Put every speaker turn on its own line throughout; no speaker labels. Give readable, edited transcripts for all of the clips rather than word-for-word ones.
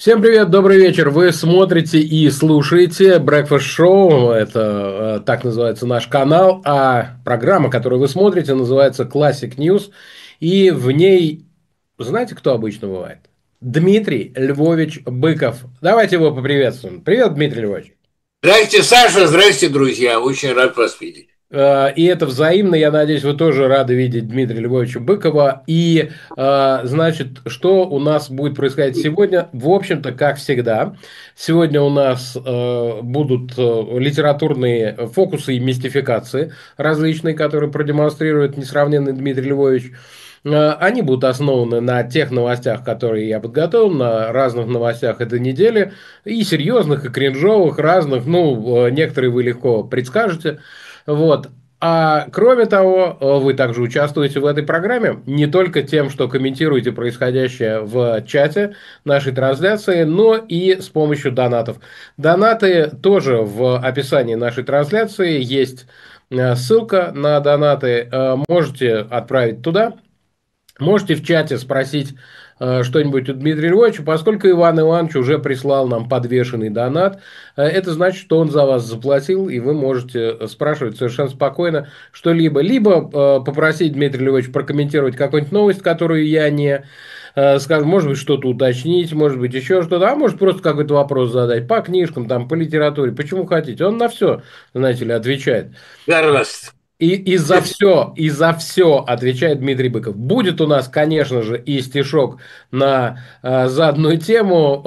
Всем привет, добрый вечер. Вы смотрите и слушаете Breakfast Show. Это так называется наш канал. А программа, которую вы смотрите, называется Classic News. И в ней, знаете, кто обычно бывает? Дмитрий Львович Быков. Давайте его поприветствуем. Привет, Дмитрий Львович.
Здрасте, Саша, здрасте, друзья. Очень рад вас видеть.
И это взаимно. Я надеюсь, вы тоже рады видеть Дмитрия Львовича Быкова. И, значит, что у нас будет происходить сегодня? В общем-то, как всегда. Сегодня у нас будут литературные фокусы и мистификации различные, которые продемонстрирует несравненный Дмитрий Львович. Они будут основаны на тех новостях, которые я подготовил, на разных новостях этой недели, и серьезных, и кринжовых, разных. Ну, некоторые вы легко предскажете. Вот. А кроме того, вы также участвуете в этой программе не только тем, что комментируете происходящее в чате нашей трансляции, но и с помощью донатов. Донаты тоже в описании нашей трансляции есть ссылка на донаты. Можете отправить туда. Можете в чате спросить что-нибудь у Дмитрия Львовича, поскольку Иван Иванович уже прислал нам подвешенный донат. Это значит, что он за вас заплатил, и вы можете спрашивать совершенно спокойно что-либо. Либо попросить Дмитрия Львовича прокомментировать какую-нибудь новость, которую я не скажу, может быть, что-то уточнить, может быть, еще что-то, а может, просто какой-то вопрос задать по книжкам, там, по литературе, почему хотите. Он на все, знаете ли, отвечает.
Гарваст.
И и за все отвечает Дмитрий Быков. Будет у нас, конечно же, и стишок на заданную тему.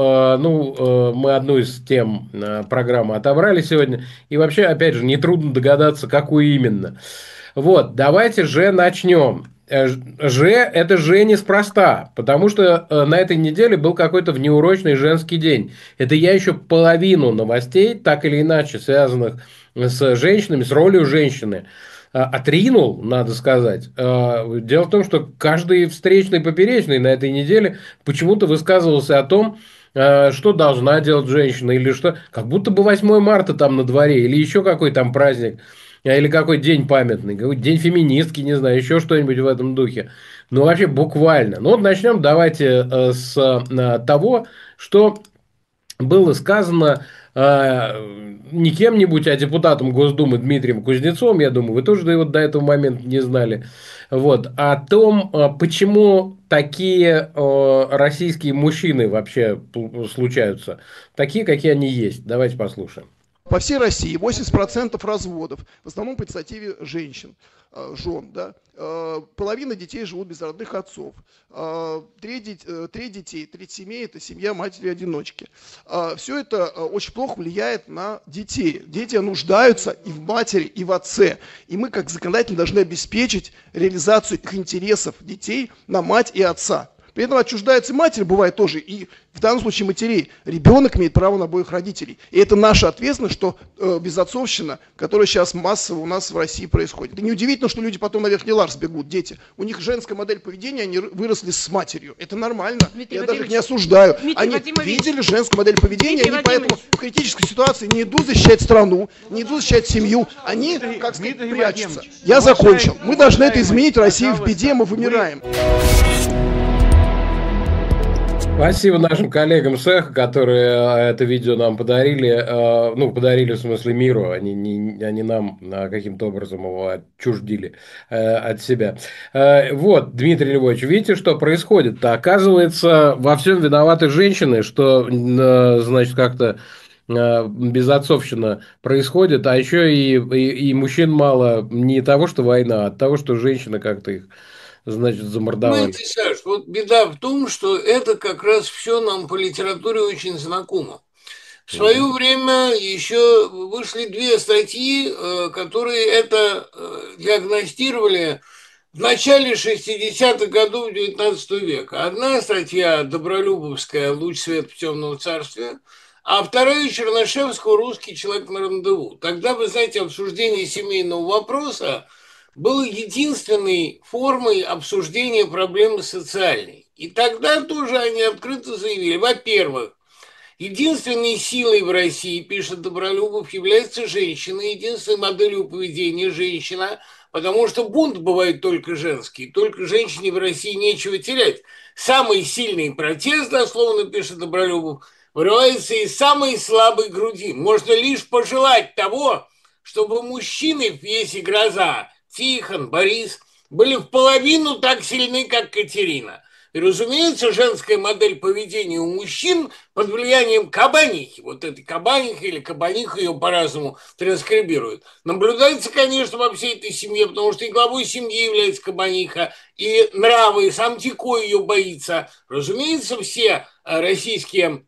Мы одну из тем программы отобрали сегодня. И вообще, опять же, нетрудно догадаться, какую именно. Вот, давайте же начнем. Это же неспроста, потому что на этой неделе был какой-то внеурочный женский день. Это я еще половину новостей, так или иначе связанных с женщинами, с ролью женщины, отринул, надо сказать. Дело в том, что каждый встречный поперечный на этой неделе почему-то высказывался о том, что должна делать женщина, или что, как будто бы 8 марта там на дворе, или еще какой там праздник, или какой день памятный, какой день феминистки, не знаю, еще что-нибудь в этом духе. Ну, вообще буквально. Ну, вот начнем давайте с того, что было сказано не кем-нибудь, а депутатом Госдумы Дмитрием Кузнецовым, я думаю, вы тоже до этого момента не знали, вот, о том, почему такие российские мужчины вообще случаются, такие, какие они есть. Давайте послушаем.
По всей России 80% разводов, в основном по инициативе женщин, жен, да. Половина детей живут без родных отцов. Треть детей, треть семей – это семья матери-одиночки. Все это очень плохо влияет на детей. Дети нуждаются и в матери, и в отце. И мы, как законодатели, должны обеспечить реализацию их интересов детей на мать и отца. При этом отчуждается матерь, бывает тоже, и в данном случае матерей. Ребенок имеет право на обоих родителей. И это наша ответственность, что безотцовщина, которая сейчас массово у нас в России происходит. И неудивительно, что люди потом на верхний ларс бегут, дети. У них женская модель поведения, они выросли с матерью. Это нормально, я даже их не осуждаю. Они видели женскую модель поведения, они поэтому в критической ситуации не идут защищать страну, не идут защищать семью. Они, как сказать, прячутся. Я закончил. Мы должны это изменить. Россия в беде, мы вымираем.
Спасибо нашим коллегам с Эхо, которые это видео нам подарили. Ну, подарили в смысле миру, они нам каким-то образом его отчуждили от себя. Вот, Дмитрий Львович, видите, что происходит-то? Оказывается, во всем виноваты женщины, что, значит, как-то безотцовщина происходит, а еще и мужчин мало не того, что война, а от того, что женщины как-то их, значит, замордовали.
Понимаете, Саш, вот беда в том, что это как раз все нам по литературе очень знакомо. В свое время еще вышли две статьи, которые это диагностировали в начале 60-х годов XIX века. Одна статья Добролюбовская «Луч света в темном царстве», а вторая Чернышевского «Русский человек на рандеву». Тогда, вы знаете, обсуждение семейного вопроса было единственной формой обсуждения проблемы социальной. И тогда тоже они открыто заявили, во-первых, единственной силой в России, пишет Добролюбов, является женщина, единственной моделью поведения женщина, потому что бунт бывает только женский, только женщине в России нечего терять. Самый сильный протест, дословно пишет Добролюбов, вырывается из самой слабой груди. Можно лишь пожелать того, чтобы мужчины в пьесе «Гроза» Тихон, Борис были в половину так сильны, как Катерина. И, разумеется, женская модель поведения у мужчин под влиянием кабанихи, вот этой кабанихи или кабаниха, ее по-разному транскрибируют, наблюдается, конечно, во всей этой семье, потому что и главой семьи является кабаниха, и нравы, и сам Тико ее боится. Разумеется, все российские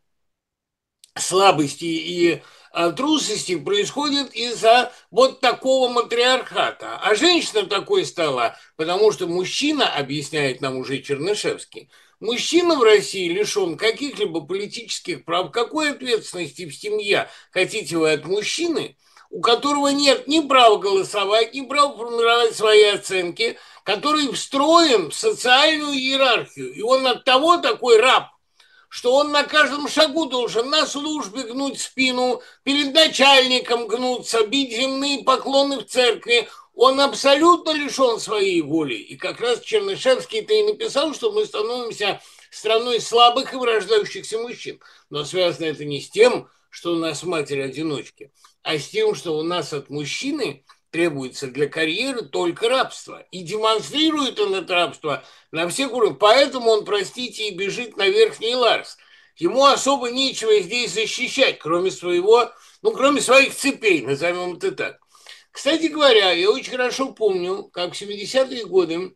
слабости и трусости происходят из-за вот такого матриархата. А женщина такой стала, потому что мужчина, объясняет нам уже Чернышевский, мужчина в России лишен каких-либо политических прав, какой ответственности в семье хотите вы от мужчины, у которого нет ни права голосовать, ни права формировать свои оценки, который встроен в социальную иерархию. И он от того такой раб, что он на каждом шагу должен на службе гнуть спину, перед начальником гнуться, бить земные поклоны в церкви. Он абсолютно лишен своей воли. И как раз Чернышевский-то и написал, что мы становимся страной слабых и вырождающихся мужчин. Но связано это не с тем, что у нас матери-одиночки, а с тем, что у нас от мужчины требуется для карьеры только рабство. И демонстрирует он это рабство на всех уровнях. Поэтому он, простите, и бежит на Верхний Ларс. Ему особо нечего здесь защищать, кроме своего, кроме своих цепей, назовем это так. Кстати говоря, я очень хорошо помню, как в 70-е годы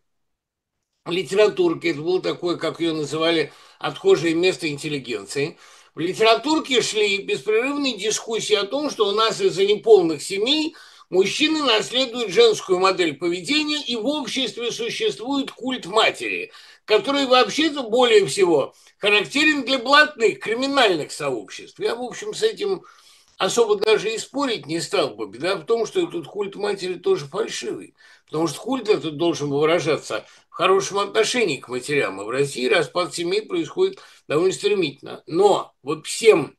в литературке, это было такое, как ее называли, отхожее место интеллигенции, в литературке шли беспрерывные дискуссии о том, что у нас из-за неполных семей мужчины наследуют женскую модель поведения, и в обществе существует культ матери, который вообще-то более всего характерен для блатных криминальных сообществ. Я, в общем, с этим особо даже и спорить не стал бы. Беда в том, что этот культ матери тоже фальшивый, потому что культ этот должен выражаться в хорошем отношении к матерям, и в России распад семей происходит довольно стремительно. Но вот всем,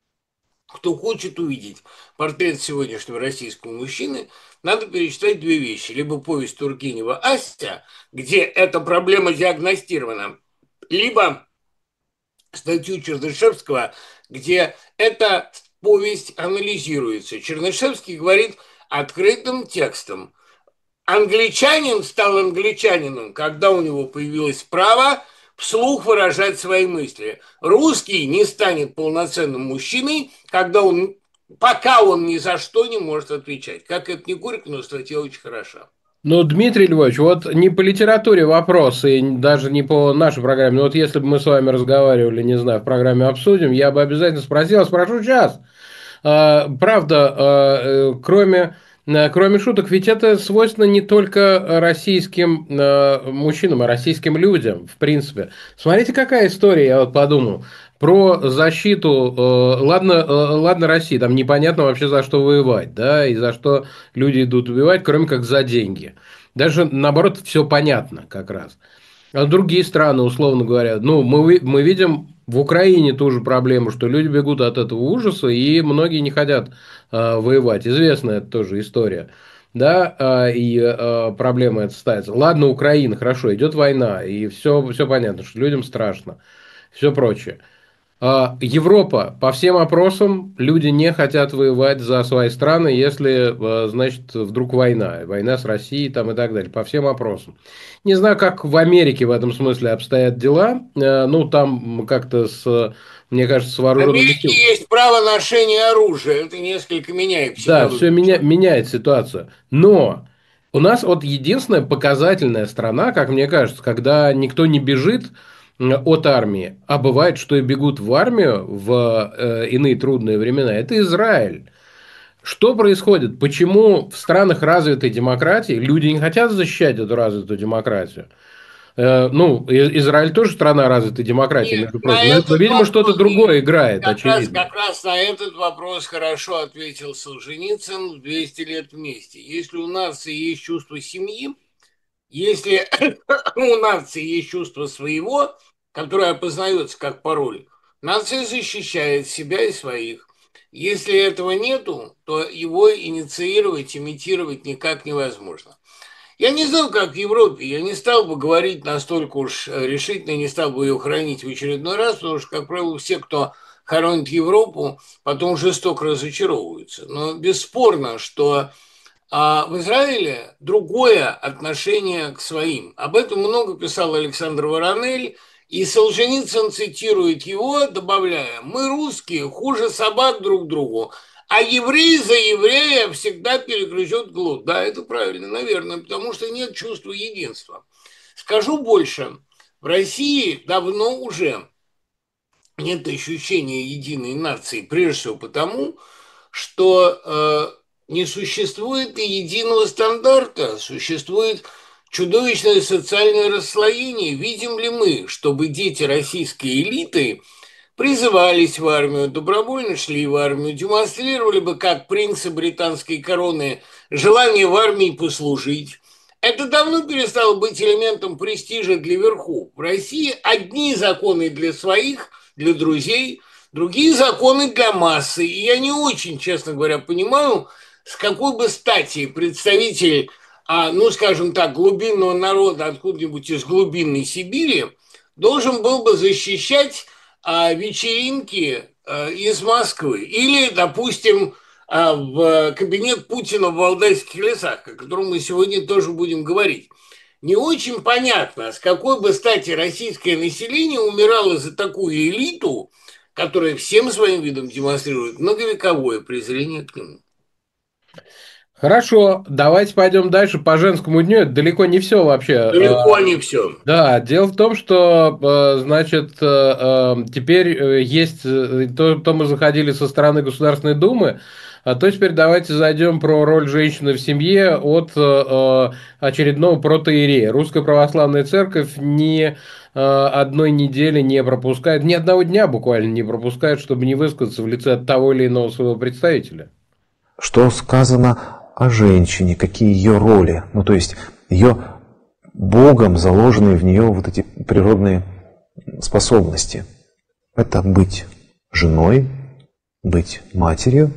кто хочет увидеть портрет сегодняшнего российского мужчины, надо перечитать две вещи. Либо повесть Тургенева «Ася», где эта проблема диагностирована, либо статью Чернышевского, где эта повесть анализируется. Чернышевский говорит открытым текстом: англичанин стал англичанином, когда у него появилось право вслух выражать свои мысли. Русский не станет полноценным мужчиной, пока он ни за что не может отвечать. Как это ни горько, но статья очень хороша.
Ну, Дмитрий Львович, вот не по литературе вопрос, и даже не по нашей программе, но вот если бы мы с вами разговаривали, не знаю, в программе «Обсудим», я бы обязательно спрошу сейчас. Правда, кроме шуток, ведь это свойственно не только российским мужчинам, а российским людям, в принципе. Смотрите, какая история, я вот подумал, про защиту, ладно, России, там непонятно вообще за что воевать, да, и за что люди идут убивать, кроме как за деньги. Даже, наоборот, все понятно как раз. А другие страны, условно говоря, ну, мы видим в Украине ту же проблему, что люди бегут от этого ужаса, и многие не хотят воевать. Известная это тоже история. Да, проблема эта ставится. Ладно, Украина, хорошо, идет война, и все понятно, что людям страшно, все прочее. Европа, по всем опросам, люди не хотят воевать за свои страны, если, значит, вдруг война с Россией там, и так далее, по всем опросам. Не знаю, как в Америке в этом смысле обстоят дела, ну, там как-то мне кажется, с
В
вооруженными
Америке
силами.
есть право ношения оружия, это несколько меняет
Да, все
психологию.
меняет ситуацию. Но у нас вот единственная показательная страна, как мне кажется, когда никто не бежит от армии, а бывает, что и бегут в армию в иные трудные времена, это Израиль. Что происходит? Почему в странах развитой демократии люди не хотят защищать эту развитую демократию? Ну, Израиль тоже страна развитой демократии,
Нет,
между
на
прочим. Но,
этот
видимо, что-то
вопрос
другое играет, очевидно.
как раз на этот вопрос хорошо ответил Солженицын в «200 лет вместе». Если у нации есть чувство семьи, если у нации есть чувство своего, которое опознается как пароль, нация защищает себя и своих. Если этого нету, то его инициировать, имитировать никак невозможно. Я не знаю, как в Европе. Я не стал бы говорить настолько уж решительно, не стал бы ее хранить в очередной раз, потому что, как правило, все, кто хоронит Европу, потом жестоко разочаровываются. Но бесспорно, что в Израиле другое отношение к своим. Об этом много писал Александр Воронель, и Солженицын цитирует его, добавляя: «Мы, русские, хуже собак друг другу, а еврей за еврея всегда перегрызет глотку». Да, это правильно, наверное, потому что нет чувства единства. Скажу больше. В России давно уже нет ощущения единой нации, прежде всего потому, что не существует и единого стандарта, существует чудовищное социальное расслоение. Видим ли мы, чтобы дети российской элиты призывались в армию, добровольно шли в армию, демонстрировали бы, как принцы британской короны, желание в армии послужить? Это давно перестало быть элементом престижа для верху. В России одни законы для своих, для друзей, другие законы для массы. И я не очень, честно говоря, понимаю, с какой бы стати представитель, ну, скажем так, глубинного народа откуда-нибудь из глубинной Сибири должен был бы защищать вечеринки из Москвы. Или, допустим, в кабинет Путина в Валдайских лесах, о котором мы сегодня тоже будем говорить. Не очень понятно, с какой бы стати российское население умирало за такую элиту, которая всем своим видом демонстрирует многовековое презрение к нему.
Хорошо, давайте пойдем дальше по женскому дню. Это далеко не все вообще.
Далеко не все.
Да, дело в том, что, значит, теперь есть, то мы заходили со стороны Государственной Думы, а то теперь давайте зайдем про роль женщины в семье от очередного протоиерея. Русская Православная Церковь ни одной недели не пропускает, ни одного дня буквально не пропускает, чтобы не высказаться в лице того или иного своего представителя.
Что сказано о женщине, какие ее роли, ну то есть ее Богом заложенные в нее вот эти природные способности. Это быть женой, быть матерью,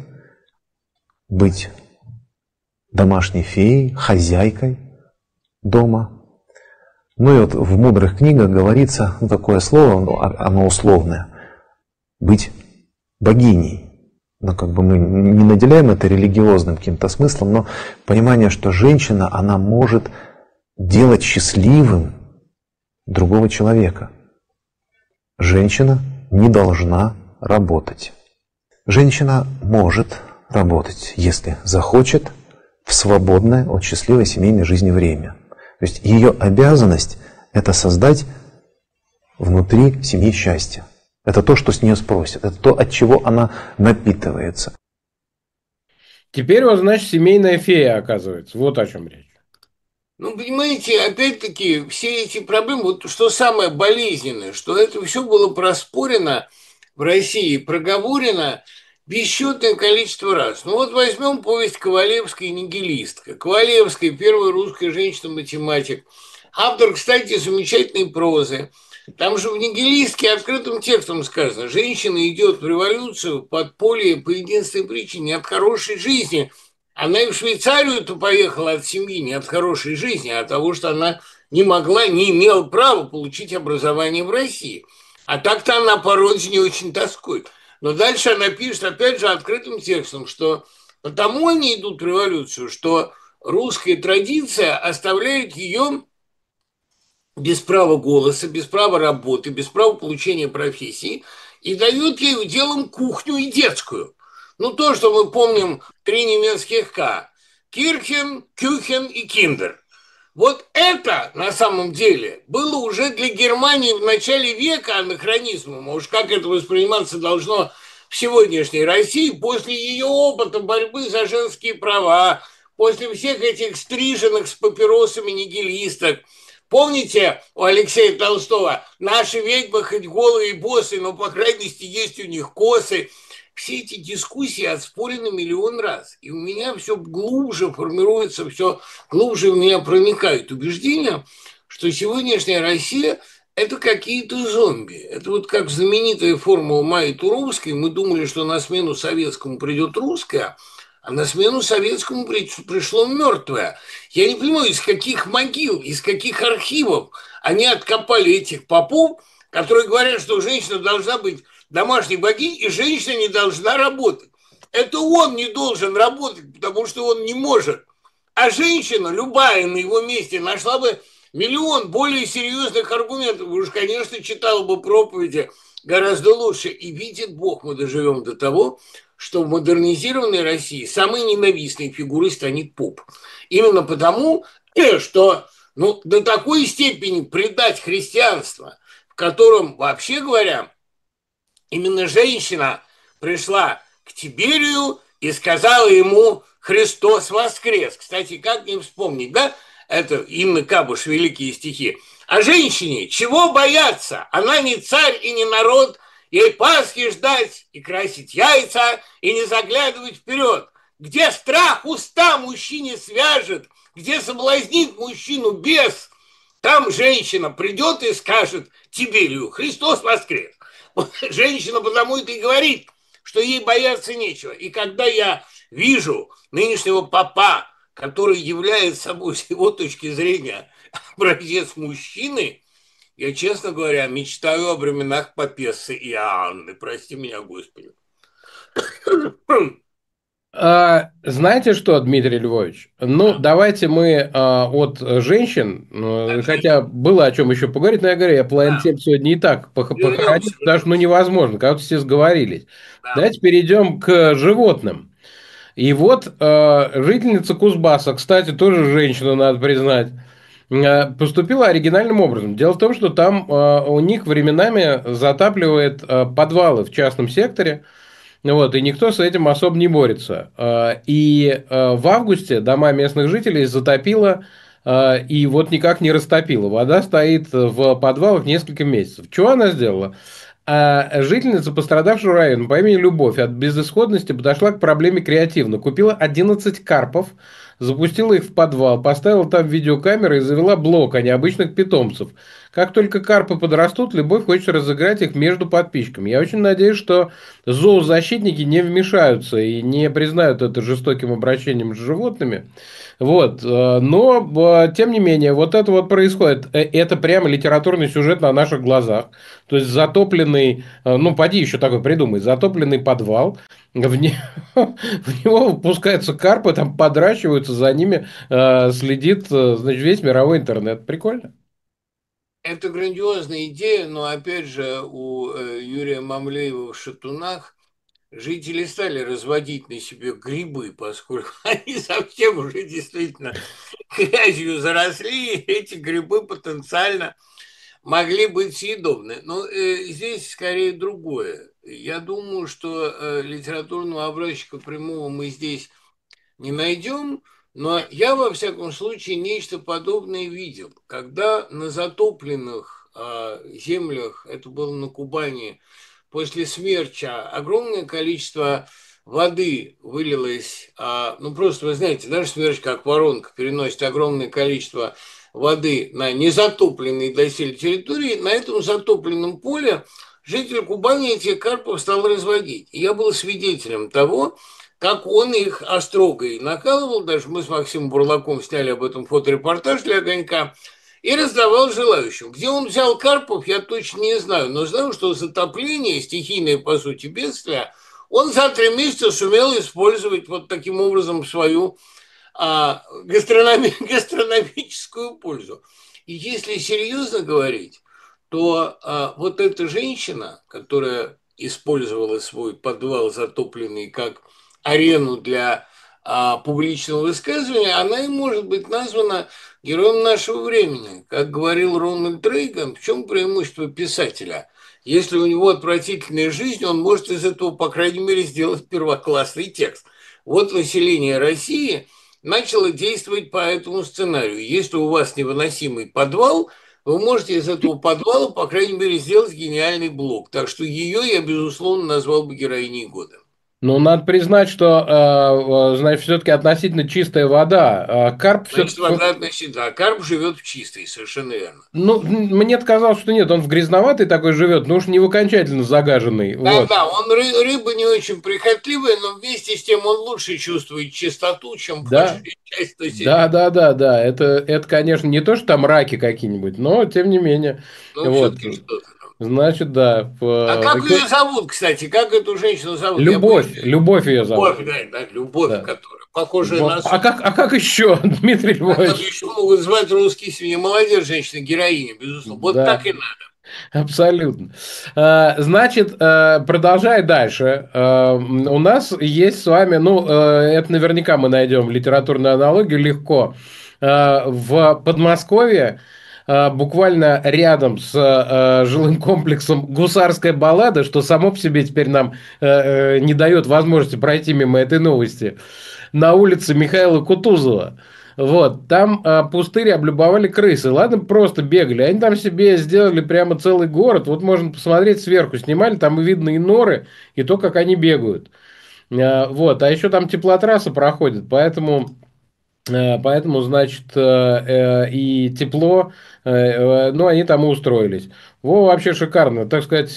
быть домашней феей, хозяйкой дома. Ну и вот в мудрых книгах говорится, ну такое слово, оно условное, быть богиней. Но как бы мы не наделяем это религиозным каким-то смыслом, но понимание, что женщина, она может делать счастливым другого человека. Женщина не должна работать. Женщина может работать, если захочет, в свободное от счастливой семейной жизни время. То есть ее обязанность – это создать внутри семьи счастье. Это то, что с нее спросят. Это то, от чего она напитывается.
Теперь вот, значит, семейная фея, оказывается. Вот о чем речь.
Ну, понимаете, опять-таки, все эти проблемы, вот что самое болезненное, что это все было проспорено в России, проговорено бесчетное количество раз. Ну, вот возьмем повесть Ковалевская «Нигилистка». Ковалевская – первая русская женщина-математик. Автор, кстати, замечательной прозы. Там же в «Нигилистке» открытым текстом сказано: женщина идет в революцию в подполье по единственной причине – от хорошей жизни. Она и в Швейцарию-то поехала от семьи не от хорошей жизни, а от того, что она не могла, не имела права получить образование в России. А так-то она по родине очень тоскует. Но дальше она пишет, опять же, открытым текстом, что потому они идут в революцию, что русская традиция оставляет ее без права голоса, без права работы, без права получения профессии и дает ей уделом кухню и детскую. Ну, то, что мы помним, 3 немецких «К». Кирхен, Кюхен и Киндер. Вот это, на самом деле, было уже для Германии в начале века анахронизмом. А уж как это восприниматься должно в сегодняшней России после ее опыта борьбы за женские права, после всех этих стриженных с папиросами нигилисток. Помните у Алексея Толстого: «Наши ведьмы хоть голые и босы, но, по крайности, есть у них косы». Все эти дискуссии отспорены миллион раз. И у меня все глубже формируется, все глубже в меня проникает убеждение, что сегодняшняя Россия – это какие-то зомби. Это вот как знаменитая формула Майи Туровской. Мы думали, что на смену советскому придет русская, а на смену советскому пришло мертвое. Я не понимаю, из каких могил, из каких архивов они откопали этих попов, которые говорят, что женщина должна быть домашней богиней, и женщина не должна работать. Это он не должен работать, потому что он не может. А женщина, любая на его месте, нашла бы миллион более серьезных аргументов. Уж, конечно, читала бы проповеди гораздо лучше. И видит Бог, мы доживем до того, что в модернизированной России самой ненавистной фигурой станет поп. Именно потому, что до такой степени предать христианство, в котором, вообще говоря, именно женщина пришла к Тиберию и сказала ему «Христос воскрес». Кстати, как не вспомнить, да? Это Инна Кабуш, великие стихи. А женщине чего бояться? Она не царь и не народ, ей Пасхи ждать и красить яйца, и не заглядывать вперед. Где страх уста мужчине свяжет, где соблазнит мужчину бес, там женщина придет и скажет Тиберию «Христос воскрес». Женщина потому это и говорит, что ей бояться нечего. И когда я вижу нынешнего попа, который является собой, с его точки зрения, образец мужчины, я, честно говоря, мечтаю о временах Папессы и Анны. Прости меня, Господи.
Знаете что, Дмитрий Львович? Ну, давайте мы от женщин, хотя было о чем еще поговорить, но я говорю, я половину тем сегодня и так похоронить, потому что невозможно, как-то все сговорились. Давайте перейдем к животным. И вот жительница Кузбасса, кстати, тоже женщина, надо признать, поступила оригинальным образом. Дело в том, что там у них временами затапливает подвалы в частном секторе. Вот, и никто с этим особо не борется. И в августе дома местных жителей затопило, и вот никак не растопило. Вода стоит в подвалах несколько месяцев. Что она сделала? Жительница пострадавшего района по имени Любовь от безысходности подошла к проблеме креативно. Купила 11 карпов, запустила их в подвал, поставила там видеокамеры и завела блог о необычных питомцев. Как только карпы подрастут, Любовь хочет разыграть их между подписчиками. Я очень надеюсь, что зоозащитники не вмешаются и не признают это жестоким обращением с животными. Вот. Но, тем не менее, вот это вот происходит. Это прямо литературный сюжет на наших глазах. То есть затопленный, поди еще такой придумай, затопленный подвал, в него выпускаются карпы, там подращиваются, за ними следит, значит, весь мировой интернет. Прикольно.
Это грандиозная идея, но опять же у Юрия Мамлеева в «Шатунах» жители стали разводить на себе грибы, поскольку они совсем уже действительно грязью заросли, и эти грибы потенциально могли быть съедобны. Но здесь скорее другое. Я думаю, что литературного образчика прямого мы здесь не найдем, но я, во всяком случае, нечто подобное видел. Когда на затопленных землях, это было на Кубани, после смерча огромное количество воды вылилось, просто, вы знаете, даже смерч, как воронка, переносит огромное количество воды на незатопленные доселе территории, на этом затопленном поле житель Кубани этих карпов стал разводить. И я был свидетелем того, как он их острогой накалывал, даже мы с Максимом Бурлаком сняли об этом фоторепортаж для «Огонька», и раздавал желающим. Где он взял карпов, я точно не знаю, но знаю, что затопление, стихийное, по сути, бедствие, он за 3 месяца сумел использовать вот таким образом свою гастрономическую пользу. И если серьезно говорить, то вот эта женщина, которая использовала свой подвал затопленный как арену для публичного высказывания, она и может быть названа героем нашего времени. Как говорил Рональд Рейган, в чем преимущество писателя? Если у него отвратительная жизнь, он может из этого, по крайней мере, сделать первоклассный текст. Вот население России начало действовать по этому сценарию. Если у вас невыносимый подвал, вы можете из этого подвала, по крайней мере, сделать гениальный блог. Так что ее я, безусловно, назвал бы героиней года.
Ну, надо признать, что, значит, все-таки относительно чистая вода. Карп
Значит,
все-таки...
вода относительно. А карп живет в чистой, совершенно верно.
Ну, мне казалось, что нет, он в грязноватой такой живет, но уж не в окончательно загаженный.
Да,
Вот.
да, он рыба не очень прихотливая, но вместе с тем он лучше чувствует чистоту, чем
Да,
большая часть
да,
населения.
да, да, да. Это, конечно, не то, что там раки какие-нибудь, но тем не менее.
Ну,
Вот.
все-таки что-то там.
Значит, да.
А как ее зовут, кстати? Как эту женщину зовут? Я боюсь.
Любовь, любовь ее зовут.
Любовь, да, да, любовь,
Да.
которая похожая на
А как еще, Дмитрий
А как
Львович?
еще могут звать русские семьи? Молодец, женщина, героиня, безусловно. Вот
Да.
так и надо.
Абсолютно. Значит, продолжая дальше, у нас есть с вами, ну, это наверняка мы найдем литературную аналогию легко. В Подмосковье, буквально рядом с жилым комплексом «Гусарская баллада», что само по себе теперь нам не дает возможности пройти мимо этой новости, на улице Михаила Кутузова. Вот, там пустырь облюбовали крысы. Ладно, просто бегали. Они там себе сделали прямо целый город. Вот можно посмотреть сверху. Снимали, там и видно и норы, и то, как они бегают. Вот, а еще там теплотрасса проходит, поэтому, значит, и тепло, ну, они там и устроились. Во, вообще шикарно. Так сказать,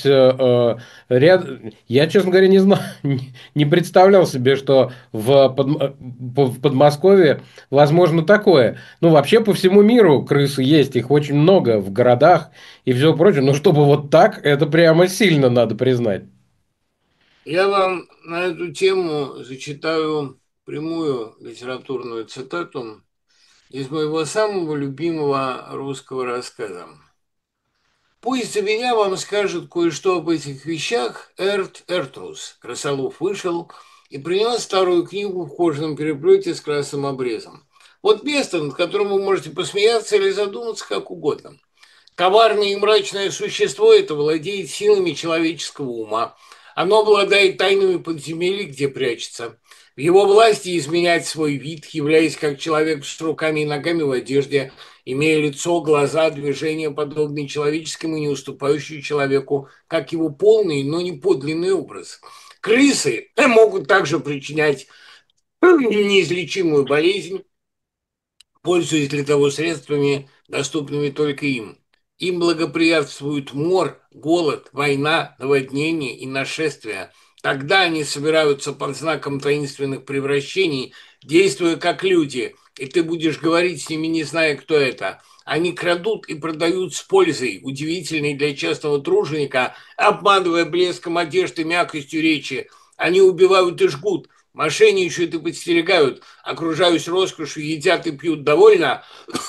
я, честно говоря, не знал, не представлял себе, что в Подмосковье возможно такое. Ну, вообще по всему миру крысы есть, их очень много в городах и все прочее. Но чтобы вот так, это прямо сильно надо признать.
Я вам на эту тему зачитаю прямую литературную цитату из моего самого любимого русского рассказа. Пусть за меня вам скажет кое-что об этих вещах Эрт Эртрус. Красолов вышел и принес старую книгу в кожаном переплете с красным обрезом. Вот место, над которым вы можете посмеяться или задуматься как угодно. Коварное и мрачное существо это владеет силами человеческого ума. Оно обладает тайнами подземелий, где прячется. В его власти изменять свой вид, являясь как человек с руками и ногами в одежде, имея лицо, глаза, движения, подобные человеческому и не уступающие человеку, как его полный, но не подлинный образ. Крысы могут также причинять неизлечимую болезнь, пользуясь для того средствами, доступными только им. Им благоприятствуют мор, голод, война, наводнение и нашествия. Тогда они собираются под знаком таинственных превращений, действуя как люди, и ты будешь говорить с ними, не зная, кто это. Они крадут и продают с пользой, удивительной для частного труженика, обманывая блеском одежды, мягкостью речи. Они убивают и жгут, мошенничают и подстерегают, окружаясь роскошью, едят и пьют довольно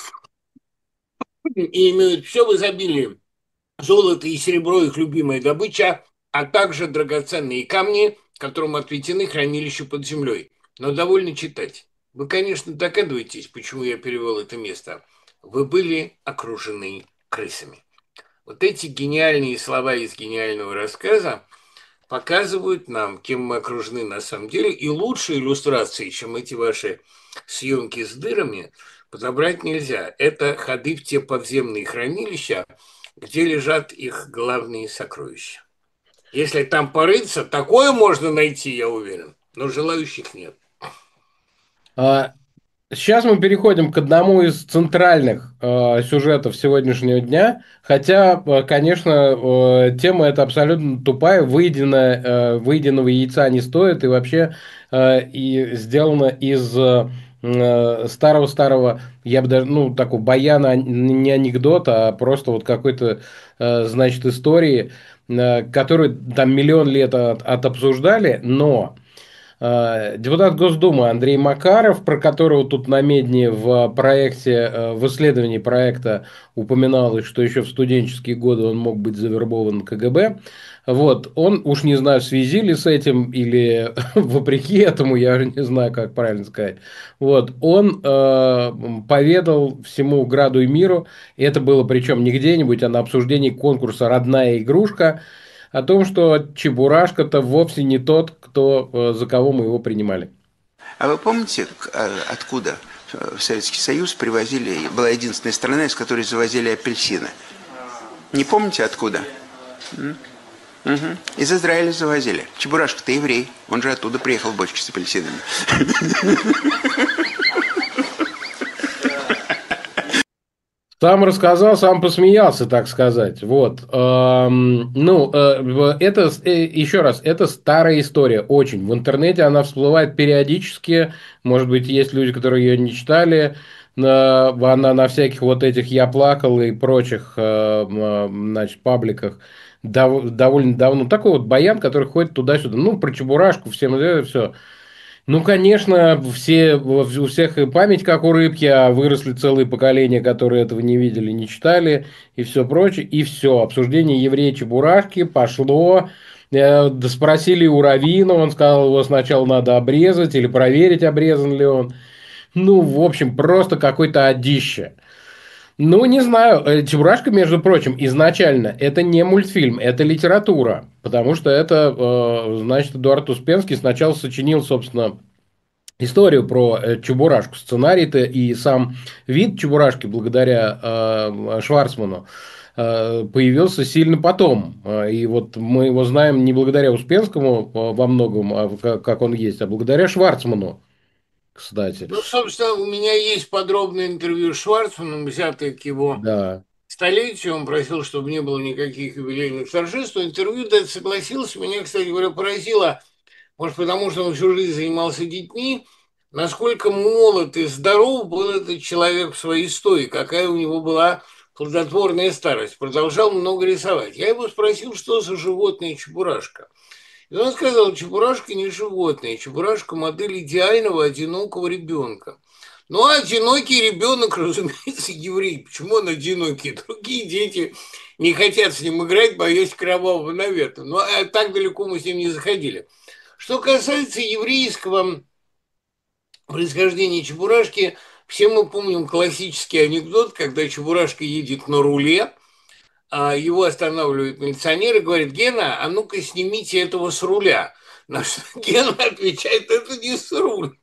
и имеют все в изобилии. Золото и серебро их любимая добыча, а также драгоценные камни, которым отведены хранилища под землей. Но довольно читать. Вы, конечно, догадываетесь, почему я перевел это место. Вы были окружены крысами. Вот эти гениальные слова из гениального рассказа показывают нам, кем мы окружены на самом деле, и лучшие иллюстрации, чем эти ваши съемки с дырами, подобрать нельзя. Это ходы в те подземные хранилища, где лежат их главные сокровища. Если там порыться, такое можно найти, я уверен, но желающих нет.
А, Сейчас мы переходим к одному из центральных сюжетов сегодняшнего дня, хотя, конечно, тема эта абсолютно тупая, выеденного яйца не стоит, и вообще и сделана из старого-старого, я бы даже, ну, такого баяна, не анекдота, а просто вот какой-то, значит, истории, которую там миллион лет отобсуждали, но... Депутат Госдумы Андрей Макаров, про которого тут на Медне в проекте, в исследовании проекта упоминалось, что еще в студенческие годы он мог быть завербован КГБ. Вот, он, уж не знаю, в связи ли с этим или вопреки этому, я уже не знаю, как правильно сказать. Вот, он поведал всему граду и миру, и это было причем не где-нибудь, а на обсуждении конкурса «Родная игрушка», о том, что Чебурашка-то вовсе не тот, за кого мы его принимали.
А вы помните, откуда в Советский Союз привозили, была единственная страна, из которой завозили апельсины? Не помните откуда? Мгм. Из Израиля завозили. Чебурашка-то еврей. Он же оттуда приехал в бочке с апельсинами.
Сам рассказал, сам посмеялся, так сказать. Вот. Ну, это, еще раз, это старая история, очень. В интернете она всплывает периодически. Может быть, есть люди, которые ее не читали. Она на всяких вот этих «Я плакал» и прочих, значит, пабликах довольно давно. Такой вот баян, который ходит туда-сюда. Ну, про Чебурашку, всем это все. Ну, конечно, у всех и память как у рыбки, а выросли целые поколения, которые этого не видели, не читали, и все прочее. И все, обсуждение еврея-чебурашки пошло. Да спросили у раввина, он сказал, его сначала надо обрезать или проверить, обрезан ли он. Ну, в общем, просто какое-то одище. Ну, не знаю, Чебурашка, между прочим, изначально это не мультфильм, это литература. Потому что это, значит, Эдуард Успенский сначала сочинил, собственно, историю про Чебурашку. Сценарий-то и сам вид Чебурашки благодаря Шварцману появился сильно потом. И вот мы его знаем не благодаря Успенскому во многом, как он есть, а благодаря Шварцману, кстати.
Ну, собственно, у меня есть подробное интервью с Шварцманом, взятое к его
Да.
столетию. Он просил, чтобы не было никаких юбилейных торжеств. Но интервью дать согласился. Меня, кстати говоря, поразило, может, потому что он всю жизнь занимался детьми, насколько молод и здоров был этот человек в своей истории, какая у него была плодотворная старость. Продолжал много рисовать. Я его спросил, что за животное Чебурашка. И он сказал, Чебурашка не животное, Чебурашка модель идеального одинокого ребенка. Ну, а одинокий ребенок, разумеется, еврей. Почему он одинокий? Другие дети не хотят с ним играть, боясь кровавого навета. Но так далеко мы с ним не заходили. Что касается еврейского происхождения Чебурашки, все мы помним классический анекдот, когда Чебурашка едет на руле, а его останавливает милиционер и говорит: Гена, а ну-ка снимите этого с руля. На что Гена отвечает: это не с руля.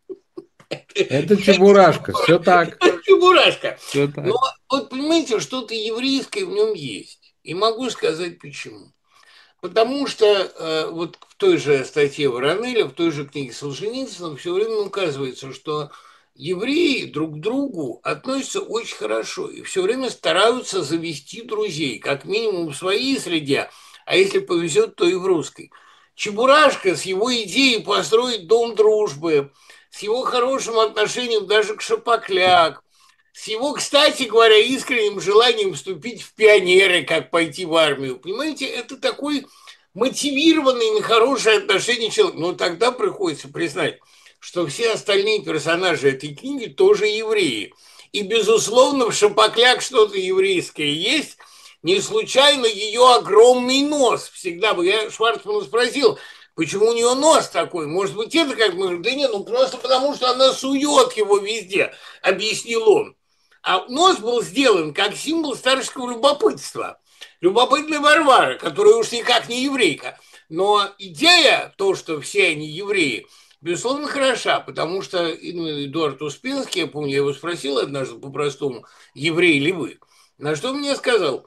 Это Чебурашка, все так.
Это Чебурашка.
Все
Но
так.
вот понимаете, что-то еврейское в нем есть. И могу сказать почему. Потому что вот в той же статье Воронеля, в той же книге Солженицына все время указывается, что евреи друг к другу относятся очень хорошо и все время стараются завести друзей, как минимум в своей среде, а если повезет, то и в русской. Чебурашка с его идеей построить дом дружбы, с его хорошим отношением даже к Шапокляк, с его, кстати говоря, искренним желанием вступить в пионеры, как пойти в армию. Понимаете, это такой мотивированный на хорошие отношения человек. Но тогда приходится признать, что все остальные персонажи этой книги тоже евреи. И, безусловно, в Шапокляк что-то еврейское есть. Не случайно ее огромный нос. Всегда бы я Шварцмана спросил, почему у нее нос такой? Может быть, это как мы говорим, да нет, ну просто потому, что она сует его везде, объяснил он. А нос был сделан как символ старческого любопытства. Любопытная Варвара, которая уж никак не еврейка. Но идея, то, что все они евреи, безусловно, хороша, потому что Эдуард Успенский, я помню, я его спросил однажды по-простому, еврей ли вы? На что он мне сказал: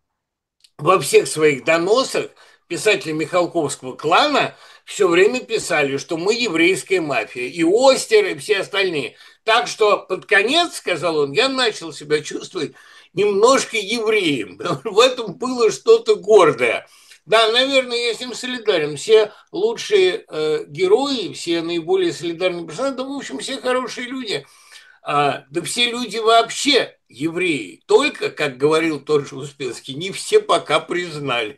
во всех своих доносах писатели Михалковского клана все время писали, что мы еврейская мафия, и Остер, и все остальные. Так что под конец, сказал он, я начал себя чувствовать немножко евреем. В этом было что-то гордое. Да, наверное, я с ним солидарен. Все лучшие герои, все наиболее солидарные персонажи, да, в общем, все хорошие люди. Да все люди вообще евреи. Только, как говорил тот же Успенский, не все пока признали.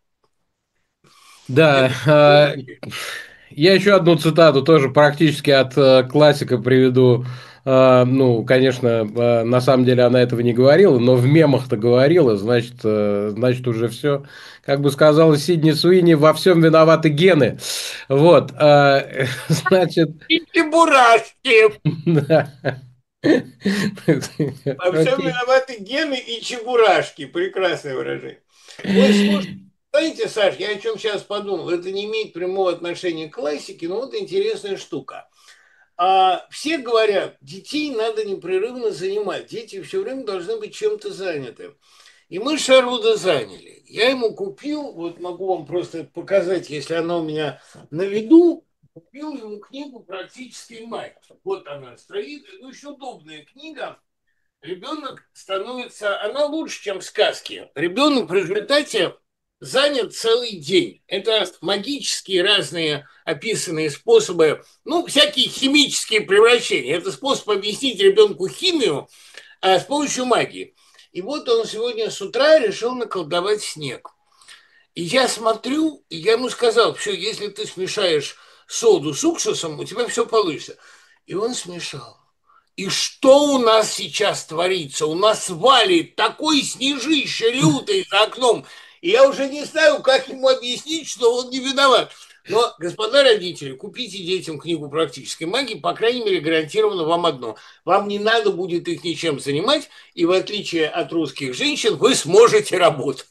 Да, я еще одну цитату тоже практически от классика приведу. Ну, конечно, на самом деле она этого не говорила, но в мемах-то говорила, значит уже все. Как бы сказала Сидни Суини, во всем виноваты гены. Вот, значит...
И чебурашки.
Да.
Во всем
Окей.
виноваты гены и чебурашки. Прекрасное выражение. Ой, слушай, знаете, Саш, я о чем сейчас подумал. Это не имеет прямого отношения к классике, но вот интересная штука. Все говорят, детей надо непрерывно занимать. Дети все время должны быть чем-то заняты. И мы Шаруда заняли. Я ему купил, вот могу вам просто показать, если она у меня на виду, купил ему книгу «Практический мать». Вот она стоит, это очень удобная книга. Ребенок становится, она лучше, чем сказки. Ребенок в результате занят целый день. Это магические разные описанные способы, ну, всякие химические превращения. Это способ объяснить ребенку химию с помощью магии. И вот он сегодня с утра решил наколдовать снег. И я смотрю, и я ему сказал, все, если ты смешаешь соду с уксусом, у тебя все получится. И он смешал. И что у нас сейчас творится? У нас валит такой снежище лютый за окном. И я уже не знаю, как ему объяснить, что он не виноват. Но, господа родители, купите детям книгу практической магии, по крайней мере, гарантированно вам одно. Вам не надо будет их ничем занимать, и в отличие от русских женщин, вы сможете работать.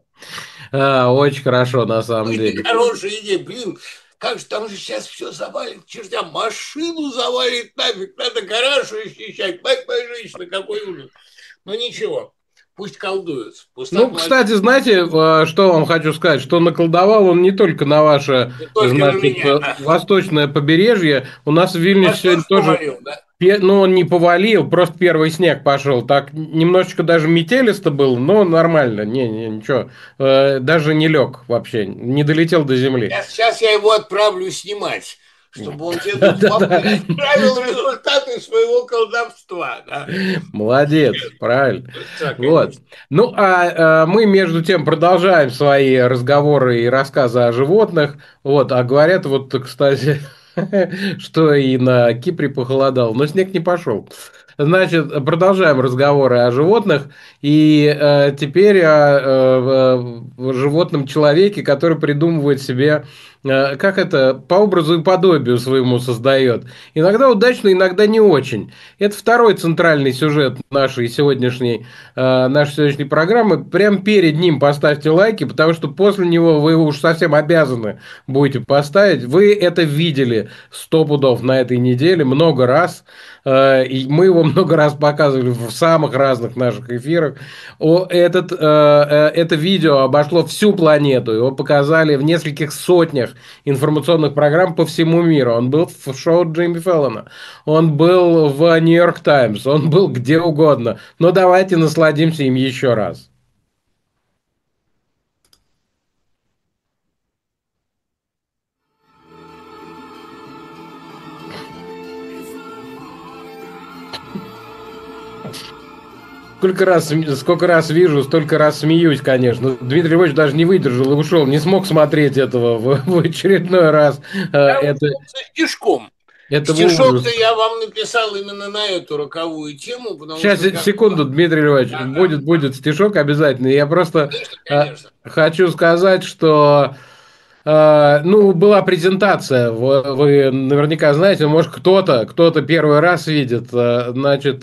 Очень хорошо, на самом деле.
Хорошая идея, блин. Как же там же сейчас все завалит, чертям, машину завалит нафиг, надо гараж расчищать. Мать моя женщина, какой ужас. Но ничего, пусть колдуют.
Ну, кстати, знаете, что вам хочу сказать? Что наколдовал он не только на ваше, значит, восточное побережье. У нас в Вильнюсе сегодня тоже...
Повалил, да?
Ну, он не повалил, просто первый снег пошел. Так немножечко даже метелисто было, но нормально. Ничего. Даже не лег вообще, не долетел до земли.
Сейчас я его отправлю снимать, чтобы он тебе отправил результаты своего колдовства. Да?
Молодец, правильно. Вот. Ну, а мы между тем продолжаем свои разговоры и рассказы о животных. Вот, а говорят, вот, кстати, что и на Кипре похолодало, но снег не пошел. Значит, продолжаем разговоры о животных. И теперь о животном человеке, который придумывает себе, как это, по образу и подобию своему создает. Иногда удачно, иногда не очень. Это второй центральный сюжет нашей сегодняшней программы. Прям перед ним поставьте лайки, потому что после него вы уж совсем обязаны будете поставить. Вы это видели 100 пудов на этой неделе много раз. И мы его много раз показывали в самых разных наших эфирах. Это видео обошло всю планету. Его показали в нескольких сотнях информационных программ по всему миру. Он был в шоу Джимми Фэллона. Он был в Нью-Йорк Таймс. Он был где угодно. Но давайте насладимся им еще раз. Сколько раз вижу, столько раз смеюсь, конечно. Дмитрий Львович даже не выдержал и ушел, не смог смотреть этого в очередной раз.
Это стишком.
Это
стишок-то я вам написал именно на эту роковую тему.
Сейчас, секунду, Дмитрий Львович, будет стишок обязательно. Я просто конечно. Хочу сказать, что... была презентация, вы наверняка знаете, может кто-то первый раз видит, значит...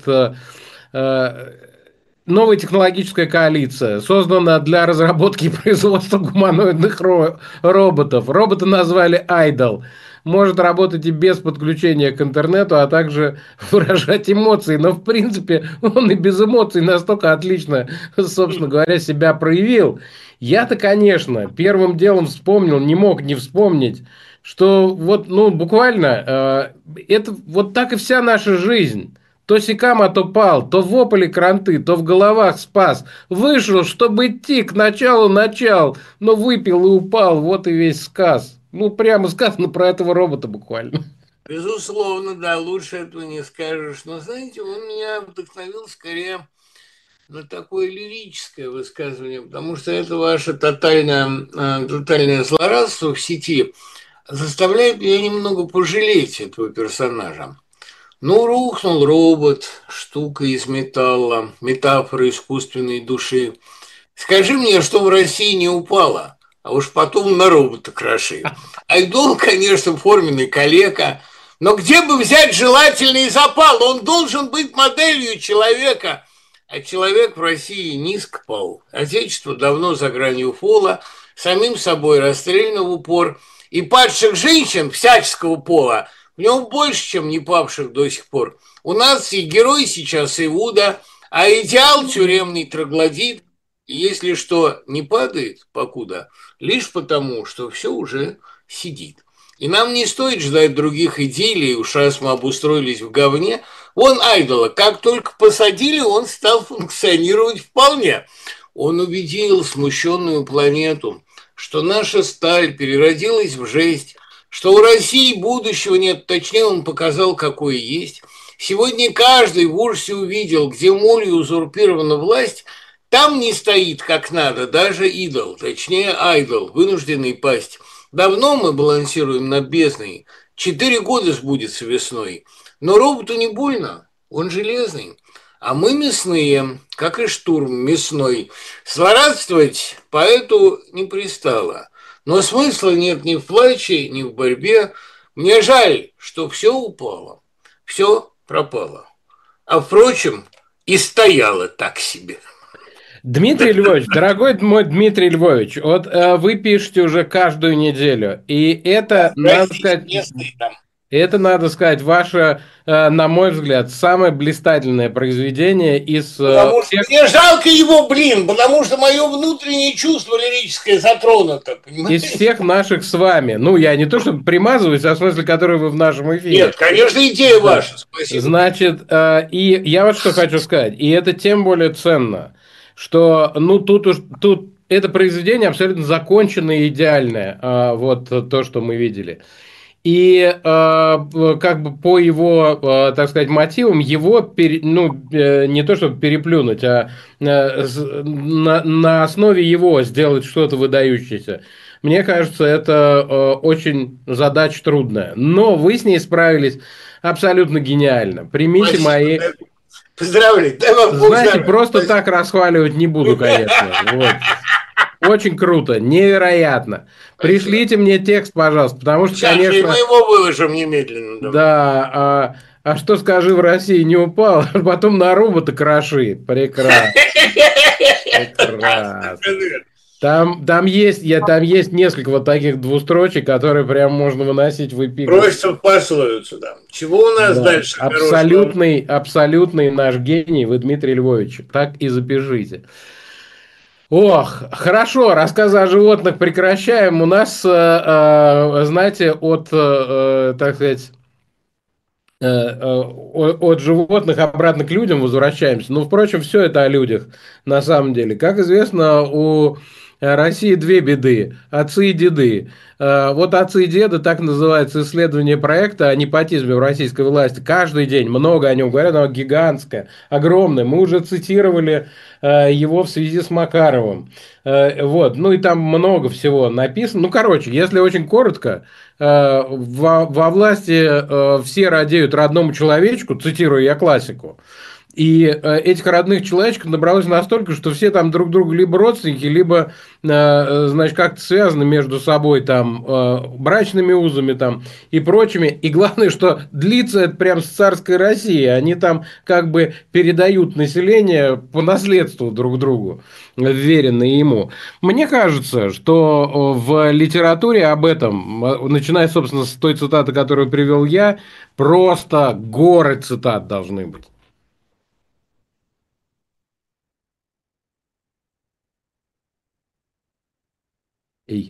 Новая технологическая коалиция создана для разработки и производства гуманоидных роботов. Робота назвали Idol. Может работать и без подключения к интернету, а также выражать эмоции. Но, в принципе, он и без эмоций настолько отлично, собственно говоря, себя проявил. Я-то, конечно, первым делом вспомнил, не мог не вспомнить, что вот, буквально, это вот так и вся наша жизнь. То сикам, а то пал, то в ополе кранты, то в головах спас. Вышел, чтобы идти к началу начал, но выпил и упал, вот и весь сказ. Прямо сказано про этого робота буквально.
Безусловно, да, лучше этого не скажешь. Но, знаете, он меня вдохновил скорее на такое лирическое высказывание, потому что это ваше тотальное злорадство в сети заставляет меня немного пожалеть этого персонажа. Рухнул робот, штука из металла, метафора искусственной души. Скажи мне, что в России не упало, а уж потом на робота кроши. Айдол, конечно, форменный калека, но где бы взять желательный запал? Он должен быть моделью человека. А человек в России низко пал. Отечество давно за гранью фола, самим собой расстреляно в упор. И падших женщин всяческого пола в нем больше, чем не павших до сих пор. У нас и герой сейчас Иуда, а идеал тюремный троглодит. если что не падает покуда, лишь потому, что все уже сидит. И нам не стоит ждать других идей, или уж раз мы обустроились в говне. Вон Айдола, как только посадили, он стал функционировать вполне. Он убедил смущенную планету, что наша сталь переродилась в жесть, что у России будущего нет, точнее он показал, какое есть. Сегодня каждый в ужасе увидел, где молью узурпирована власть, там не стоит как надо даже идол, точнее айдол, вынужденный пасть. Давно мы балансируем над бездной, 4 года сбудется весной, но роботу не больно, он железный. А мы мясные, как и штурм мясной. Злорадствовать поэту не пристало. Но смысла нет ни в плаче, ни в борьбе. Мне жаль, что все упало, все пропало. А впрочем, и стояло так себе.
Дмитрий Львович, дорогой мой Дмитрий Львович, вот вы пишете уже каждую неделю, и это, надо сказать, это, надо сказать, ваше, на мой взгляд, самое блистательное произведение из...
Потому что мне жалко его, потому что мое внутреннее чувство лирическое затронуто, понимаете?
Из всех наших с вами. Ну, я не то, чтобы примазываюсь, а в смысле, которые вы в нашем эфире.
Нет, конечно, идея ваша, спасибо.
Значит, и я вот что хочу сказать, и это тем более ценно, что, ну, тут это произведение абсолютно законченное и идеальное, вот то, что мы видели. И как бы по его, так сказать, мотивам, его, не то чтобы переплюнуть, а на основе его сделать что-то выдающееся. Мне кажется, это очень задача трудная. Но вы с ней справились абсолютно гениально. Примите
Спасибо.
мои...
Поздравляю.
Знаете, просто так расхваливать не буду, конечно. Вот. Очень круто, невероятно. Пришлите мне текст, пожалуйста, потому что,
сейчас,
конечно...
мы его выложим немедленно.
Да, а что скажи, в России не упал, потом на робота кроши. Прекрасно. Прекрасно. Там есть несколько вот таких двустрочек, которые прям можно выносить в эпик.
Просится в пословицу, да. Чего у нас дальше?
Абсолютный наш гений, вы, Дмитрий Львович. Так и запишите. Ох, хорошо, рассказы о животных прекращаем. У нас, знаете, так сказать, от животных обратно к людям возвращаемся. Ну, впрочем, все это о людях на самом деле. Как известно, у России две беды – отцы и деды. Вот «Отцы и деды» так называется исследование проекта о непотизме в российской власти. Каждый день много о нем говорят, оно гигантское, огромное. Мы уже цитировали его в связи с Макаровым. Вот. Ну и там много всего написано. Ну, короче, если очень коротко, во власти все радеют родному человечку, цитирую я классику. И этих родных человечков набралось настолько, что все там друг другу либо родственники, либо, значит, как-то связаны между собой там брачными узами там и прочими. И главное, что длится это прям с царской России. Они там как бы передают население по наследству друг другу, вверенное ему. Мне кажется, что в литературе об этом, начиная, собственно, с той цитаты, которую привел я, просто горы цитат должны быть. Эй.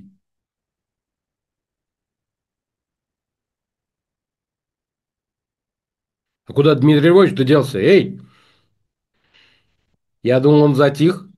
А куда Дмитрий Львович-то делся? Эй! Я думал, он затих.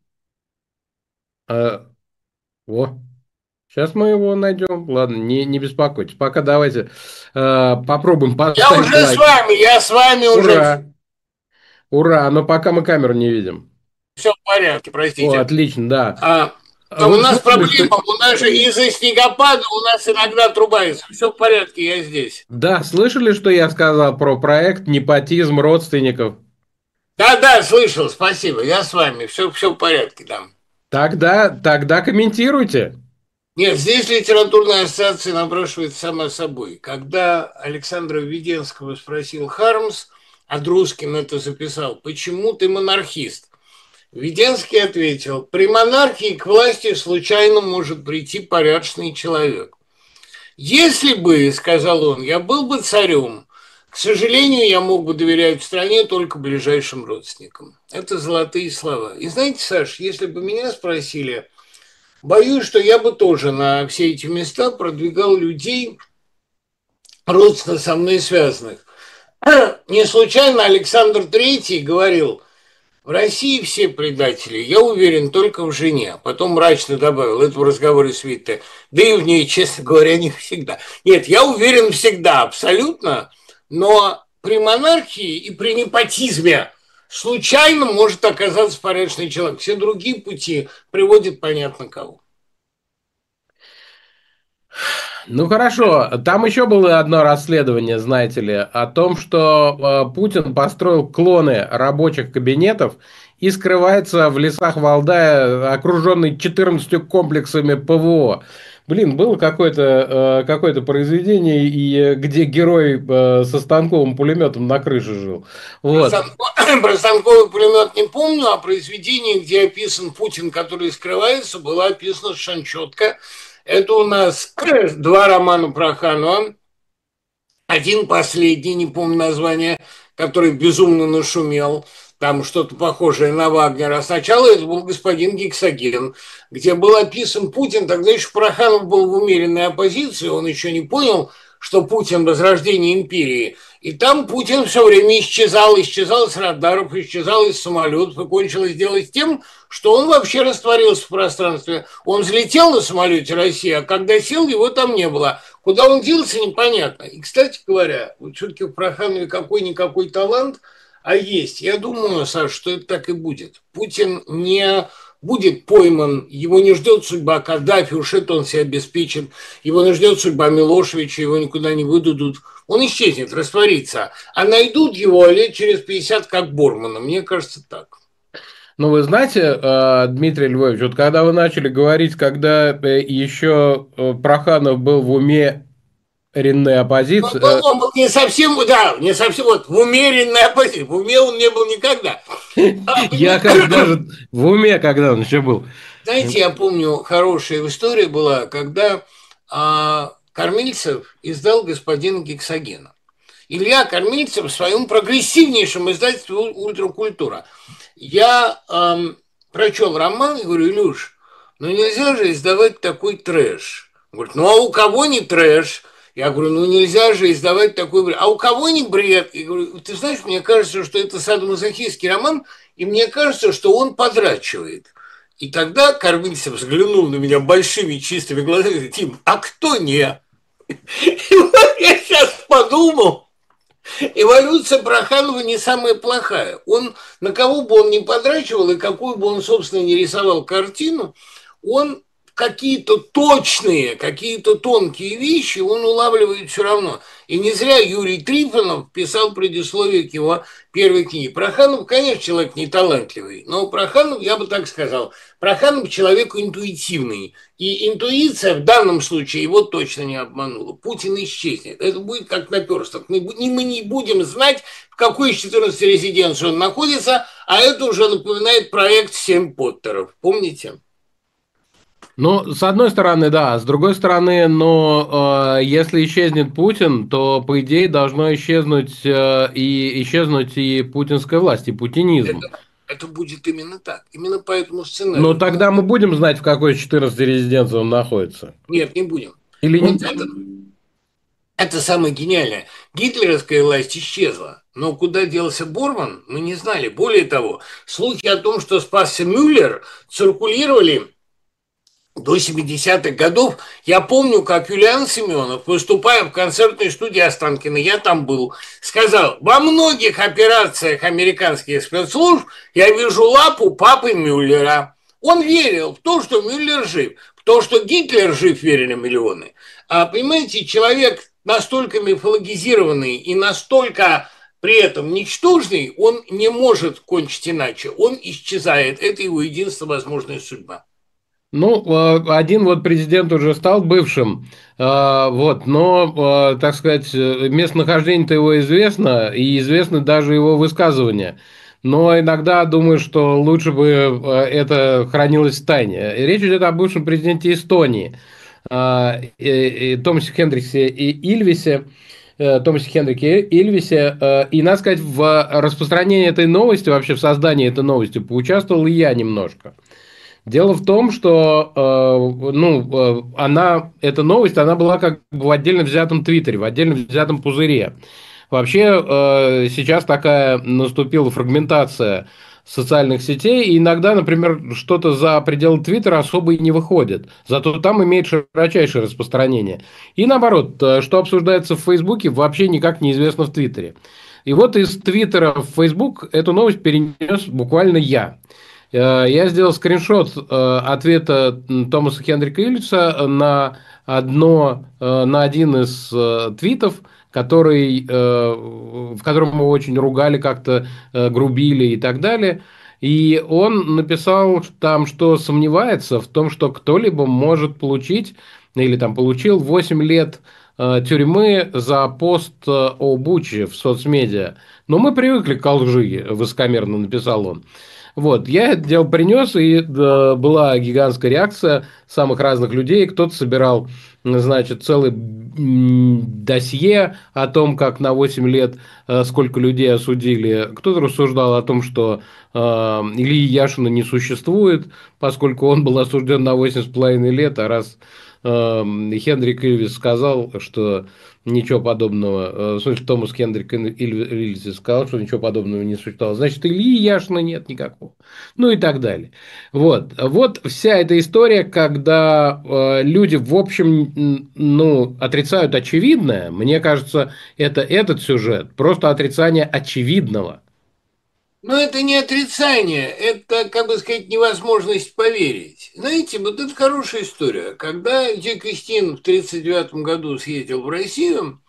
Сейчас мы его найдем. Ладно, не беспокойтесь. Пока давайте попробуем поставить
Я уже лайк. Я с вами
Ура.
уже.
Ура, но пока мы камеру не видим.
Все в порядке, простите.
О, отлично, да.
У нас проблема, у нас же из-за снегопада у нас иногда отрубается. Все в порядке, я здесь.
Да, слышали, что я сказал про проект «Непотизм родственников»?
Да, слышал, спасибо, я с вами, все в порядке, да.
Тогда комментируйте.
Нет, здесь литературная ассоциация напрашивается сама собой. Когда Александра Введенского спросил Хармс, а Друскин это записал, почему ты монархист? Введенский ответил, при монархии к власти случайно может прийти порядочный человек. Если бы, сказал он, я был бы царем, К сожалению, я мог бы доверять в стране только ближайшим родственникам. Это золотые слова. И знаете, Саш, если бы меня спросили, боюсь, что я бы тоже на все эти места продвигал людей, родственно со мной связанных. Не случайно Александр Третий говорил: в России все предатели, я уверен, только в жене. Потом мрачно добавил, это в разговоре с Витте, да и в ней, честно говоря, не всегда. Нет, я уверен всегда, абсолютно, но при монархии и при непотизме случайно может оказаться порядочный человек. Все другие пути приводят понятно кого.
Ну хорошо, там еще было одно расследование, знаете ли, о том, что Путин построил клоны рабочих кабинетов и скрывается в лесах Валдая, окруженный 14 комплексами ПВО. Блин, было какое-то произведение, где герой со станковым пулеметом на крыше жил. Вот.
Про станковый пулемет не помню, а произведение, где описан Путин, который скрывается, было описано совершенно четко. Это у нас два романа Проханова. Один последний, не помню название, который безумно нашумел. Там что-то похожее на Вагнера. А сначала это был господин Гексоген, где был описан Путин. Тогда еще Проханов был в умеренной оппозиции. Он еще не понял, что Путин – возрождение империи. И там Путин все время исчезал с радаров, исчезал из самолетов, и кончилось дело с тем, что он вообще растворился в пространстве. Он взлетел на самолете России, а когда сел, его там не было. Куда он делся, непонятно. И, кстати говоря, вот все-таки в Проханове какой-никакой талант, а есть. Я думаю, Саш, что это так и будет. Путин не будет пойман, его не ждет судьба Каддафи, уж это он себе обеспечен, его не ждет судьба Милошевича, его никуда не выдадут. Он исчезнет, растворится. А найдут его лет через 50, как Бормана. Мне кажется, так.
Ну, вы знаете, Дмитрий Львович, вот когда вы начали говорить, когда еще Проханов был в уме умеренной оппозиции...
Он был не совсем, вот в умеренной оппозиции. В уме он не был никогда.
Я как даже в уме, когда он еще был.
Знаете, я помню, хорошая история была, когда Кормильцев издал господина Гексогена. Илья Кормильцев в своем прогрессивнейшем издательстве «Ультракультура». Я прочел роман и говорю: Илюш, ну нельзя же издавать такой трэш. Он говорит: ну а у кого не трэш? Я говорю: ну нельзя же издавать такой бред. А у кого не бред? Я говорю: ты знаешь, мне кажется, что это садомазохистский роман, и мне кажется, что он подрачивает. И тогда Кормильцев взглянул на меня большими чистыми глазами и говорит: Тим, а кто не? И вот я сейчас подумал, эволюция Проханова не самая плохая. Он, на кого бы он ни подрачивал и какую бы он, собственно, не рисовал картину, он какие-то точные, какие-то тонкие вещи он улавливает все равно. И не зря Юрий Трифонов писал предисловие к его первой книге. Проханов, конечно, человек не талантливый, но Проханов, я бы так сказал, Проханов человек интуитивный. И интуиция в данном случае его точно не обманула. Путин исчезнет. Это будет как наперсток. Мы не будем знать, в какой из 14 резиденции он находится, а это уже напоминает проект «Семь Поттеров». Помните?
Ну, с одной стороны, да, с другой стороны, но если исчезнет Путин, то, по идее, должно исчезнуть и путинская власть, и путинизм.
Это будет именно так, именно по этому сценарию.
Но тогда мы будем знать, в какой из 14 резиденции он находится?
Нет, не будем.
Или
вот
не?
Это самое гениальное. Гитлеровская власть исчезла, но куда делся Борман, мы не знали. Более того, слухи о том, что спасся Мюллер, циркулировали до 70-х годов. Я помню, как Юлиан Семенов, выступая в концертной студии Останкина, я там был, сказал: во многих операциях американских спецслужб я вижу лапу папы Мюллера. Он верил в то, что Мюллер жив. В то, что Гитлер жив, верили миллионы. А понимаете, человек настолько мифологизированный и настолько при этом ничтожный, он не может кончить иначе. Он исчезает. Это его единственная возможная судьба.
Ну, один вот президент уже стал бывшим, вот, но, так сказать, местонахождение-то его известно, и известны даже его высказывания. Но иногда думаю, что лучше бы это хранилось в тайне. Речь идет о бывшем президенте Эстонии, Томасе Хендриксе и Ильвисе. Томасе Хенрике Ильвисе. И, надо сказать, в распространении этой новости, вообще в создании этой новости поучаствовал и я немножко. Дело в том, что эта новость, она была как бы в отдельно взятом твиттере, в отдельно взятом пузыре. Вообще сейчас такая наступила фрагментация социальных сетей, и иногда, например, что-то за пределы Твиттера особо и не выходит, зато там имеет широчайшее распространение. И наоборот, что обсуждается в Фейсбуке, вообще никак неизвестно в Твиттере. И вот из Твиттера в Фейсбук эту новость перенес буквально я. Я сделал скриншот ответа Томаса Хенрика Ильвиса на один из твитов, в котором мы очень ругали, как-то грубили и так далее. И он написал там, что сомневается в том, что кто-либо может получить или там получил 8 лет тюрьмы за пост о Буче в соцмедиа. Но мы привыкли к лжи, высокомерно написал он. Вот, я это дело принес, и была гигантская реакция самых разных людей. Кто-то собирал, значит, целый досье о том, как на 8 лет сколько людей осудили. Кто-то рассуждал о том, что Ильи Яшина не существует, поскольку он был осужден на 8,5 лет, а раз Хенрик Ильвис сказал, что ничего подобного, в смысле, Томас Хенрик Ильвис сказал, что ничего подобного не существовало, значит, Ильи Яшина нет никакого. Ну и так далее. Вот вся эта история, когда люди, в общем, отрицают очевидное, мне кажется, это этот сюжет, просто отрицание очевидного.
Но это не отрицание, это, как бы сказать, невозможность поверить. Знаете, вот это хорошая история. Когда Дик Кристин в 1939 году съездил в Россию,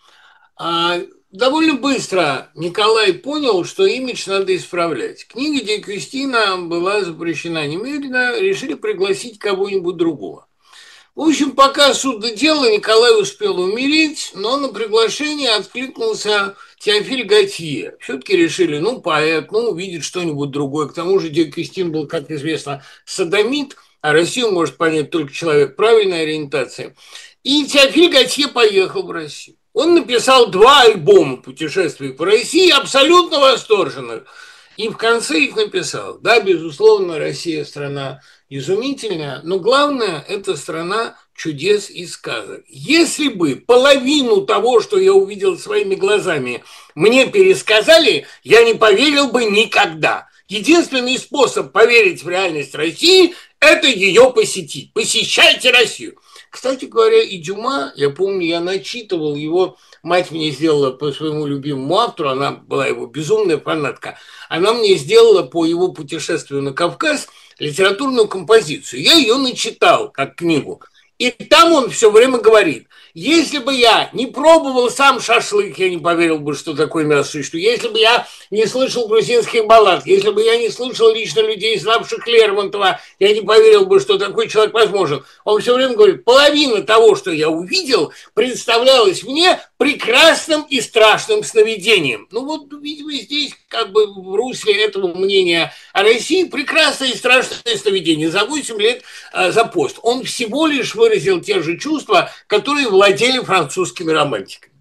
довольно быстро Николай понял, что имидж надо исправлять. Книга Дик Кристина была запрещена немедленно, решили пригласить кого-нибудь другого. В общем, пока суд дело, Николай успел умереть, но на приглашение откликнулся Теофиль Готье. Все-таки решили, поэт, увидит что-нибудь другое. К тому же Дик Кристин был, как известно, содомит, а Россию может понять только человек правильной ориентации. И Теофиль Готье поехал в Россию. Он написал 2 альбома путешествий по России, абсолютно восторженных. И в конце их написал. Да, безусловно, Россия страна изумительная, но главное, это страна чудес и сказок. Если бы половину того, что я увидел своими глазами, мне пересказали, я не поверил бы никогда. Единственный способ поверить в реальность России – это ее посетить. Посещайте Россию. Кстати говоря, и Дюма, я помню, я начитывал его, мать мне сделала по своему любимому автору, она была его безумная фанатка, она мне сделала по его путешествию на Кавказ литературную композицию. Я ее начитал как книгу. И там он все время говорит, если бы я не пробовал сам шашлык, я не поверил бы, что такое мясо существует. Если бы я не слышал грузинских баллад, если бы я не слышал лично людей, знавших Лермонтова, я не поверил бы, что такой человек возможен. Он все время говорит, половина того, что я увидел, представлялась мне прекрасным и страшным сновидением. Видимо, здесь как бы в русле этого мнения о России прекрасное и страшное сновидение за 8 лет за пост. Он всего лишь выразил те же чувства, которые владели французскими романтиками.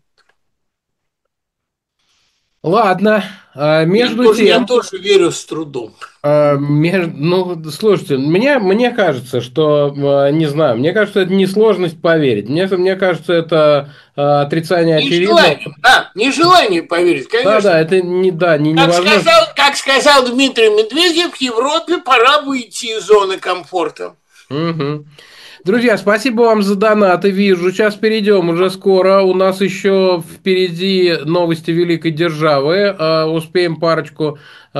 Ладно, между тем...
Я тоже верю с трудом.
Слушайте, мне кажется, что, не знаю, мне кажется, это не сложность поверить. Мне кажется, это отрицание очевидного.
Нежелание поверить, конечно.
Да, это невозможно.
Как сказал Дмитрий Медведев, в Европе пора выйти из зоны комфорта.
Угу. Друзья, спасибо вам за донаты. Вижу, сейчас перейдем уже скоро. У нас еще впереди новости великой державы. Успеем парочку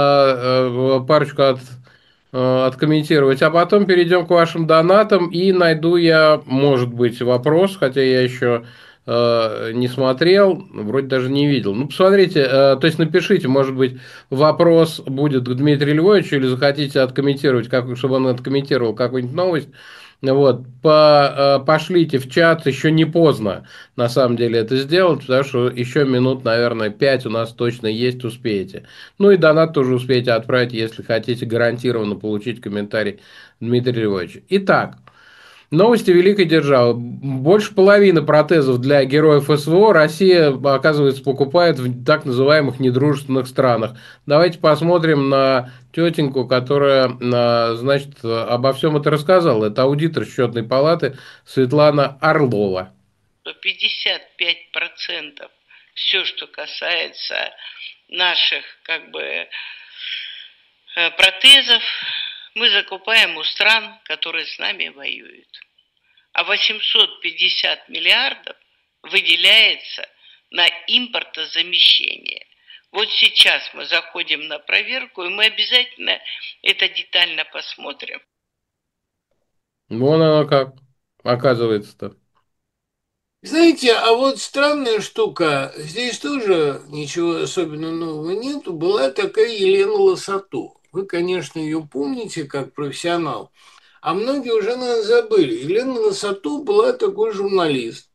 откомментировать. А потом перейдем к вашим донатам. И найду я, может быть, вопрос, хотя я еще не смотрел, вроде даже не видел. Посмотрите, то есть напишите, может быть, вопрос будет к Дмитрию Львовичу, или захотите откомментировать, чтобы он откомментировал какую-нибудь новость. Пошлите в чат, еще не поздно на самом деле это сделать, потому что еще минут, наверное, 5 у нас точно есть, успеете. И донат тоже успеете отправить, если хотите гарантированно получить комментарий Дмитрия Львовича. Итак, Новости великой державы. Больше половины протезов для героев СВО Россия, оказывается, покупает в так называемых недружественных странах. Давайте посмотрим на тетеньку, которая, значит, обо всем это рассказала. Это аудитор счетной палаты Светлана Орлова.
55% все, что касается наших протезов, мы закупаем у стран, которые с нами воюют. А 850 миллиардов выделяется на импортозамещение. Вот сейчас мы заходим на проверку, и мы обязательно это детально посмотрим.
Вон оно как, оказывается-то.
Знаете, а вот странная штука, здесь тоже ничего особенно нового нету, была такая Елена Лосато. Вы, конечно, ее помните как профессионал, а многие уже, наверное, забыли. Елена Лосато была такой журналист,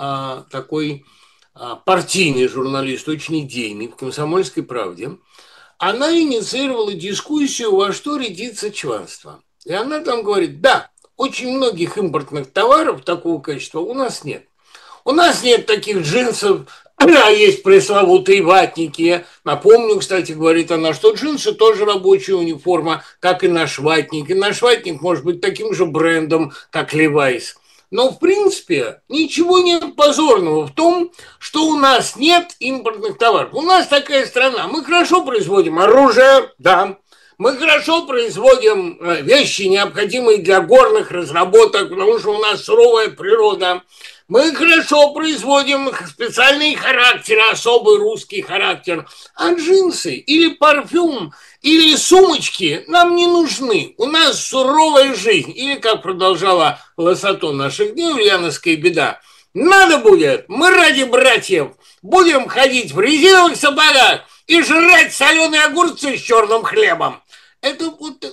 такой партийный журналист, очень идейный, в «Комсомольской правде». Она инициировала дискуссию, во что рядится чванство. И она там говорит, да, очень многих импортных товаров такого качества у нас нет. У нас нет таких джинсов, а есть пресловутые ватники. Напомню, кстати, говорит она, что джинсы тоже рабочая униформа, как и наш ватник. И наш ватник может быть таким же брендом, как Levi's. Но, в принципе, ничего нет позорного в том, что у нас нет импортных товаров. У нас такая страна. Мы хорошо производим оружие, да. Мы хорошо производим вещи, необходимые для горных разработок, потому что у нас суровая природа. Мы хорошо производим специальные характеры, особый русский характер. А джинсы или парфюм, или сумочки нам не нужны. У нас суровая жизнь. Или, как продолжала Лосато наших дней, ульяновская беда. Надо будет, мы ради братьев будем ходить в резиновых сапогах и жрать соленые огурцы с черным хлебом. Это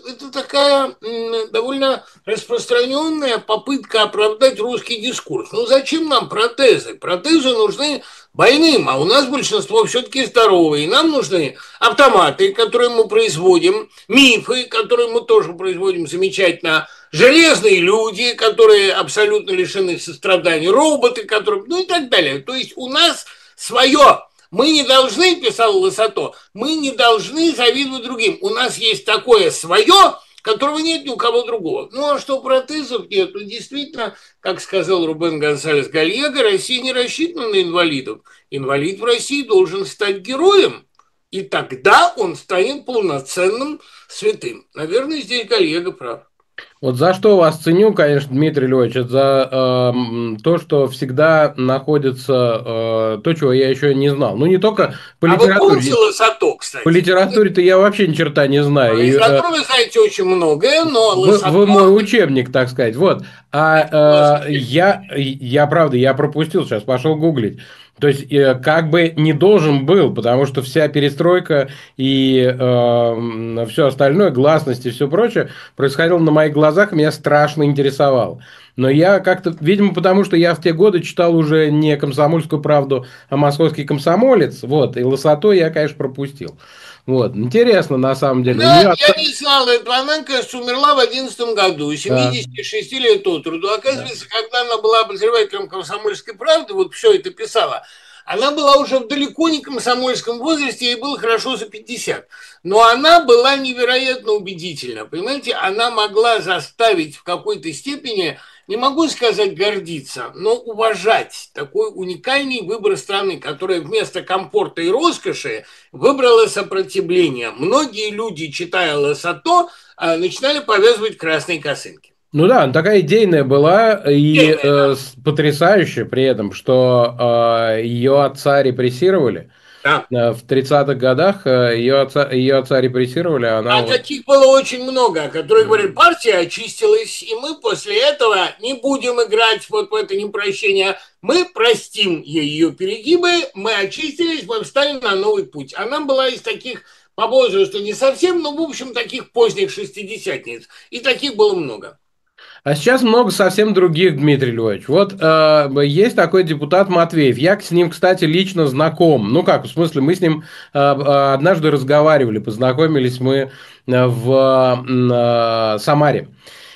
такая довольно распространенная попытка оправдать русский дискурс. Ну зачем нам протезы? Протезы нужны больным, а у нас большинство все-таки здоровые. И нам нужны автоматы, которые мы производим, мифы, которые мы тоже производим замечательно, железные люди, которые абсолютно лишены сострадания, роботы, которые... ну и так далее. То есть у нас свое... Мы не должны, писал Лосато, мы не должны завидовать другим. У нас есть такое свое, которого нет ни у кого другого. Ну, а что протезов нет? Ну, действительно, как сказал Рубен Гонсалес Гальего, Россия не рассчитана на инвалидов. Инвалид в России должен стать героем, и тогда он станет полноценным святым. Наверное, здесь Гальего прав.
Вот за что вас ценю, конечно, Дмитрий Львович, это за то, что всегда находится то, чего я еще не знал. Ну, не только по литературе.
А вы помните Лосато, кстати?
По литературе-то я вообще ни черта не знаю.
По литературе вы знаете очень многое, но Лосато...
Вы мой учебник, так сказать. Вот. Я правда, я пропустил сейчас, пошел гуглить. То есть, как бы не должен был, потому что вся перестройка и все остальное, гласность и все прочее, происходило на моих глазах, меня страшно интересовало. Но я как-то, видимо, потому что я в те годы читал уже не «Комсомольскую правду», а «Московский комсомолец», вот, и Лосато я, конечно, пропустил. Вот, интересно, на самом деле.
Да, я не знал этого. Она, кажется, умерла в 2011 году, 76 лет от роду. Оказывается, когда она была обозревателем «Комсомольской правды», вот все это писала, она была уже в далеко не комсомольском возрасте, ей было хорошо за 50. Но она была невероятно убедительна. Понимаете, она могла заставить в какой-то степени, не могу сказать гордиться, но уважать такой уникальный выбор страны, которая вместо комфорта и роскоши выбрала сопротивление. Многие люди, читая Лосато, начинали повязывать красные косынки.
Ну да, она такая идейная была и потрясающая при этом, что ее отца репрессировали. Да. В 30-х годах ее отца репрессировали. Она
таких было очень много, которые говорили, партия очистилась, и мы после этого не будем играть вот в это непрощение. Мы простим ей ее перегибы, мы очистились, мы встали на новый путь. Она была из таких по возрасту не совсем, но в общем таких поздних шестидесятниц. И таких было много.
А сейчас много совсем других, Дмитрий Львович. Вот есть такой депутат Матвеев. Я с ним, кстати, лично знаком. Ну как, в смысле, мы с ним однажды разговаривали, познакомились мы в Самаре.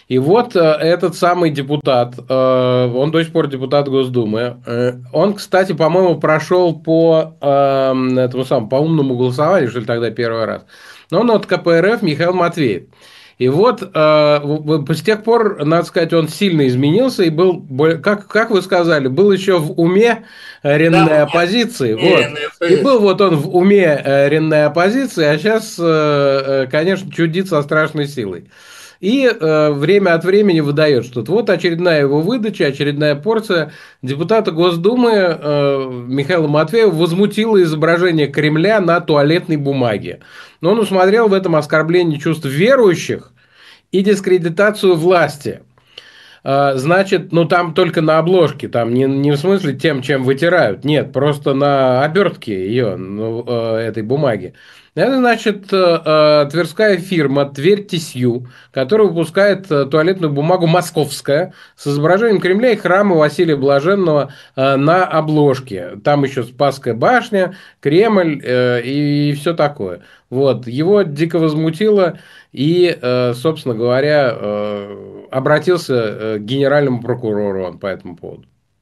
И вот этот самый депутат, он до сих пор депутат Госдумы, он, кстати, по-моему, прошел по этому самому, по умному голосованию, что ли, тогда первый раз. Но он от КПРФ Михаил Матвеев. И вот с тех пор, надо сказать, он сильно изменился и был, как вы сказали, был еще в уме ренной оппозиции. Вот. И был вот он в уме ренной оппозиции, а сейчас, конечно, чудит со страшной силой. И время от времени выдает что-то. Вот очередная его выдача, очередная порция. Депутата Госдумы Михаила Матвеева возмутило изображение Кремля на туалетной бумаге. Но он усмотрел в этом оскорбление чувств верующих и дискредитацию власти. Значит, ну там только на обложке, там не в смысле тем, чем вытирают, нет, просто на обертке ее, этой бумаги. Это, значит, тверская фирма «Тверь Тисью», которая выпускает туалетную бумагу «Московская» с изображением Кремля и храма Василия Блаженного на обложке. Там еще Спасская башня, Кремль и все такое. Вот. Его дико возмутило и, собственно говоря, обратился к генеральному прокурору он по этому поводу.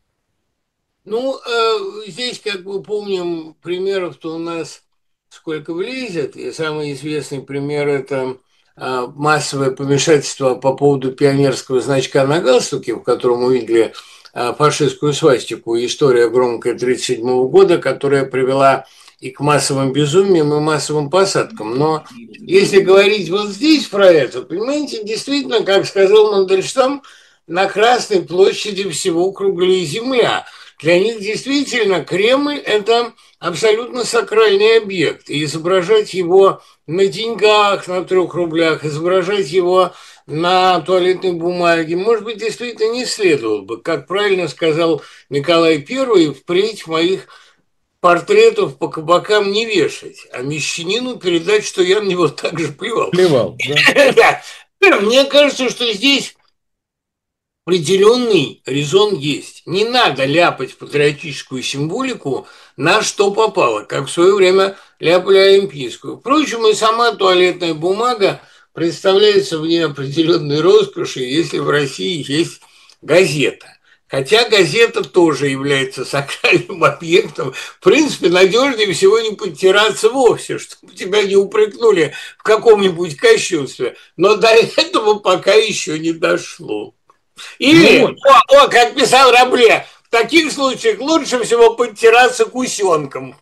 Ну, здесь, как мы помним, примеров-то у нас сколько влезет, и самый известный пример – это массовое помешательство по поводу пионерского значка на галстуке, в котором увидели фашистскую свастику, история громкая 1937 года, которая привела и к массовым безумиям, и массовым посадкам. Но если говорить вот здесь про это, понимаете, действительно, как сказал Мандельштам, на Красной площади всего круглее земля. Для них действительно Кремль – это абсолютно сакральный объект. И изображать его на деньгах, на 3 рублях, изображать его на туалетной бумаге, может быть, действительно не следовало бы. Как правильно сказал Николай I, впредь моих портретов по кабакам не вешать, а мещанину передать, что я на него также плевал.
Плевал, да.
Мне кажется, что здесь определенный резон есть. Не надо ляпать патриотическую символику на что попало, как в свое время ляпали олимпийскую. Впрочем, и сама туалетная бумага представляется мне определенной роскошью, если в России есть газета. Хотя газета тоже является сакральным объектом. В принципе, надежнее всего не подтираться вовсе, чтобы тебя не упрекнули в каком-нибудь кощунстве. Но до этого пока еще не дошло. Или, как писал Рабле, в таких случаях лучше всего подтираться гусенком.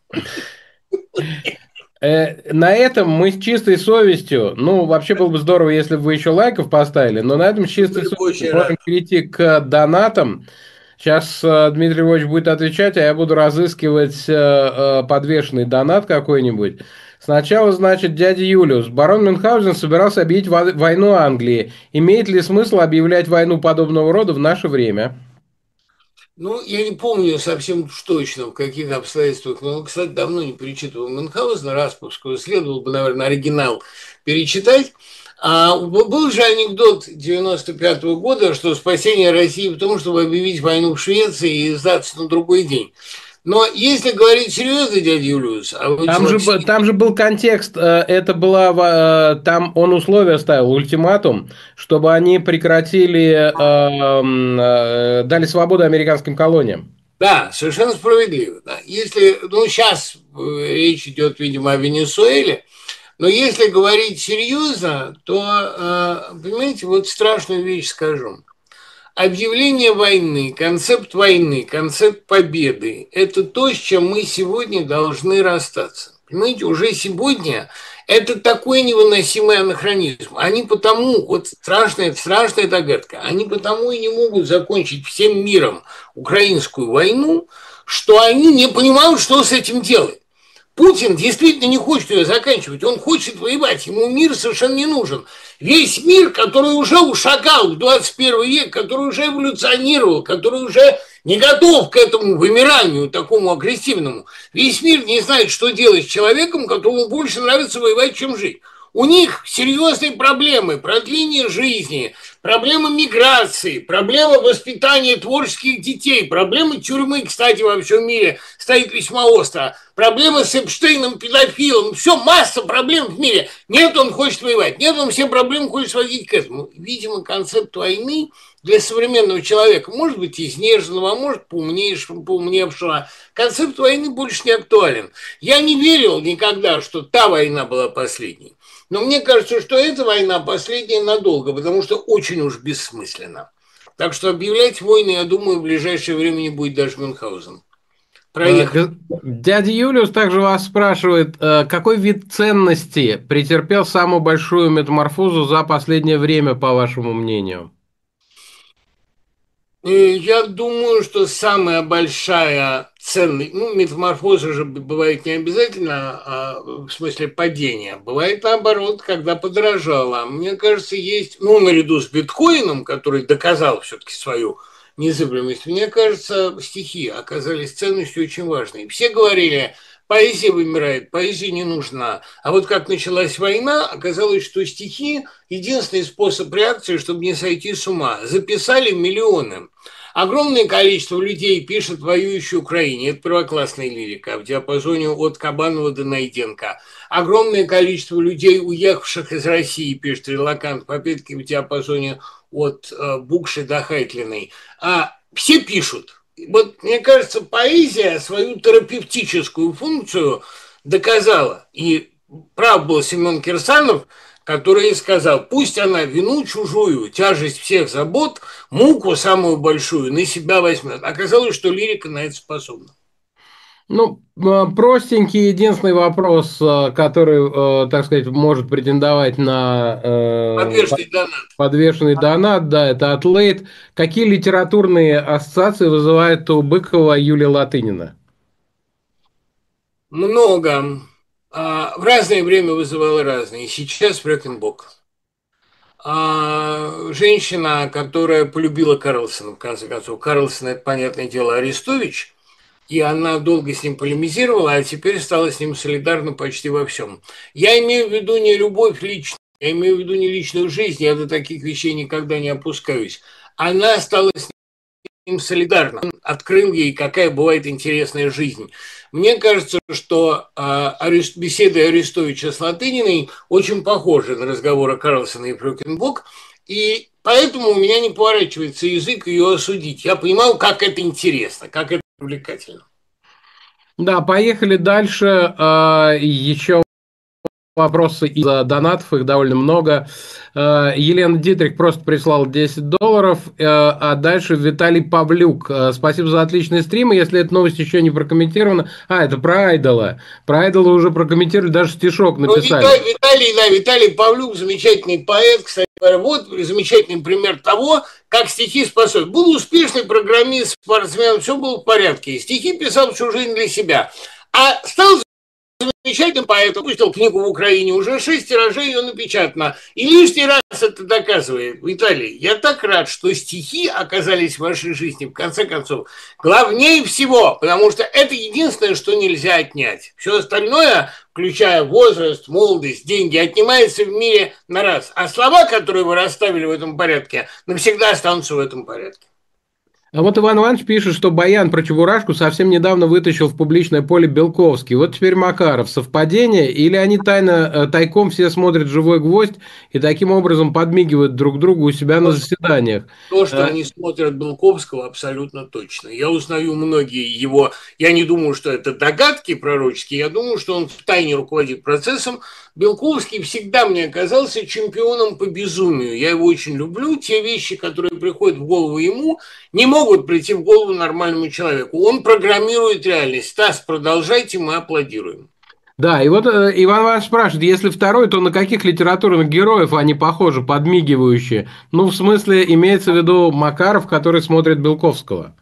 На этом мы с чистой совестью, ну, вообще было бы здорово, если бы вы еще лайков поставили, но на этом с чистой совестью можем перейти к донатам. Сейчас Дмитрий Львович будет отвечать, а я буду разыскивать подвешенный донат какой-нибудь. Сначала, значит, дядя Юлиус. Барон Мюнхгаузен собирался объявить войну Англии. Имеет ли смысл объявлять войну подобного рода в наше время?
Ну, я не помню совсем точно, в каких обстоятельствах, но, кстати, давно не перечитывал Мюнхгаузена, Распутского, следовало бы, наверное, оригинал перечитать. А был же анекдот 95-го года, что спасение России в том, чтобы объявить войну в Швеции и сдаться на другой день. Но если говорить серьезно, дядя Юлиус...
Там же был контекст, это была... Там он условия ставил, ультиматум, чтобы они прекратили, дали свободу американским колониям.
Да, совершенно справедливо. Да. Если, ну, сейчас речь идет, видимо, о Венесуэле, но если говорить серьезно, то, понимаете, вот страшную вещь скажу. Объявление войны, концепт победы – это то, с чем мы сегодня должны расстаться. Понимаете, уже сегодня это такой невыносимый анахронизм. Они потому, вот страшная догадка, они потому и не могут закончить всем миром украинскую войну, что они не понимают, что с этим делать. Путин действительно не хочет ее заканчивать, он хочет воевать, ему мир совершенно не нужен. Весь мир, который уже ушагал в 21 век, который уже эволюционировал, который уже не готов к этому вымиранию, такому агрессивному, весь мир не знает, что делать с человеком, которому больше нравится воевать, чем жить. У них серьезные проблемы, продление жизни, проблема миграции, проблема воспитания творческих детей, проблема тюрьмы, кстати, во всем мире стоит весьма остро, проблема с Эпштейном, педофилом, все, масса проблем в мире. Нет, он хочет воевать, нет, он все проблемы хочет сводить к этому. Видимо, концепт войны для современного человека, может быть, изнеженного, а может, поумневшего, концепт войны больше не актуален. Я не верил никогда, что та война была последней. Но мне кажется, что эта война последняя надолго, потому что очень уж бессмысленно. Так что объявлять войны, я думаю, в ближайшее время не будет даже Мюнхгаузен. Проехали.
Дядя Юлиус также вас спрашивает, какой вид ценности претерпел самую большую метаморфозу за последнее время, по вашему мнению?
Я думаю, что самая большая ценность, метаморфоза же бывает не обязательно, в смысле падения, бывает наоборот, когда подорожало. Мне кажется, есть, наряду с биткоином, который доказал все-таки свою незыблемость, мне кажется, стихи оказались ценностью очень важной. Все говорили, поэзия вымирает, поэзия не нужна. А вот как началась война, оказалось, что стихи – единственный способ реакции, чтобы не сойти с ума. Записали миллионы. Огромное количество людей пишет воюющей Украине. Это первоклассная лирика в диапазоне от Кабанова до Найденко. Огромное количество людей, уехавших из России, пишет Релакант, опять-таки в диапазоне от Букши до Хайтлиной. Все пишут. Вот, мне кажется, поэзия свою терапевтическую функцию доказала. И прав был Семен Кирсанов, который сказал, пусть она вину чужую, тяжесть всех забот, муку самую большую на себя возьмет. Оказалось, что лирика на это способна.
Простенький единственный вопрос, который, так сказать, может претендовать на подвешенный донат, да, это от Лейт. Какие литературные ассоциации вызывает у Быкова Юлия Латынина?
Много. В разное время вызывало разные. Сейчас Фрёкинбок. Женщина, которая полюбила Карлсона, в конце концов. Карлсон, это, понятное дело, Арестович. И она долго с ним полемизировала, а теперь стала с ним солидарна почти во всем. Я имею в виду не любовь личную, я имею в виду не личную жизнь, я до таких вещей никогда не опускаюсь. Она стала с ним солидарна. Он открыл ей, какая бывает интересная жизнь. Мне кажется, что беседы Арестовича с Латыниной очень похожи на разговоры Карлсона и Фрёкинбок, и поэтому у меня не поворачивается язык ее осудить. Я понимал, как это интересно, как это увлекательно.
Да, поехали дальше. Еще вопросы из донатов, их довольно много. Елена Дитрих просто прислала $10, а дальше Виталий Павлюк. Спасибо за отличный стрим. Если эта новость еще не прокомментирована... это про Айдола. Про Айдола уже прокомментировали, даже стишок написали.
Виталий Павлюк, замечательный поэт, кстати говоря, вот замечательный пример того, как стихи способны. Был успешный программист, спортсмен, все было в порядке. Стихи писал всю жизнь для себя. А стал замечательным поэтом, выпустил книгу в Украине, уже 6 тиражей ее напечатано. И лишний раз это доказывает. Виталий, я так рад, что стихи оказались в вашей жизни, в конце концов, главнее всего, потому что это единственное, что нельзя отнять. Все остальное, включая возраст, молодость, деньги, отнимается в мире на раз. А слова, которые вы расставили в этом порядке, навсегда останутся в этом порядке.
А вот Иван Иванович пишет, что Баян про Чебурашку совсем недавно вытащил в публичное поле Белковский. Вот теперь Макаров. Совпадение? Или они тайком все смотрят «Живой гвоздь» и таким образом подмигивают друг другу у себя на заседаниях?
То, что они смотрят Белковского, абсолютно точно. Я узнаю многие его... Я не думаю, что это догадки пророческие. Я думаю, что он втайне руководит процессом. Белковский всегда мне оказался чемпионом по безумию. Я его очень люблю. Те вещи, которые приходят в голову ему, не могут прийти в голову нормальному человеку. Он программирует реальность. Стас, продолжайте, мы аплодируем.
Да, и вот Иван Иванович спрашивает, если второй, то на каких литературных героев они похожи, подмигивающие? В смысле, имеется в виду Макаров, который смотрит Белковского.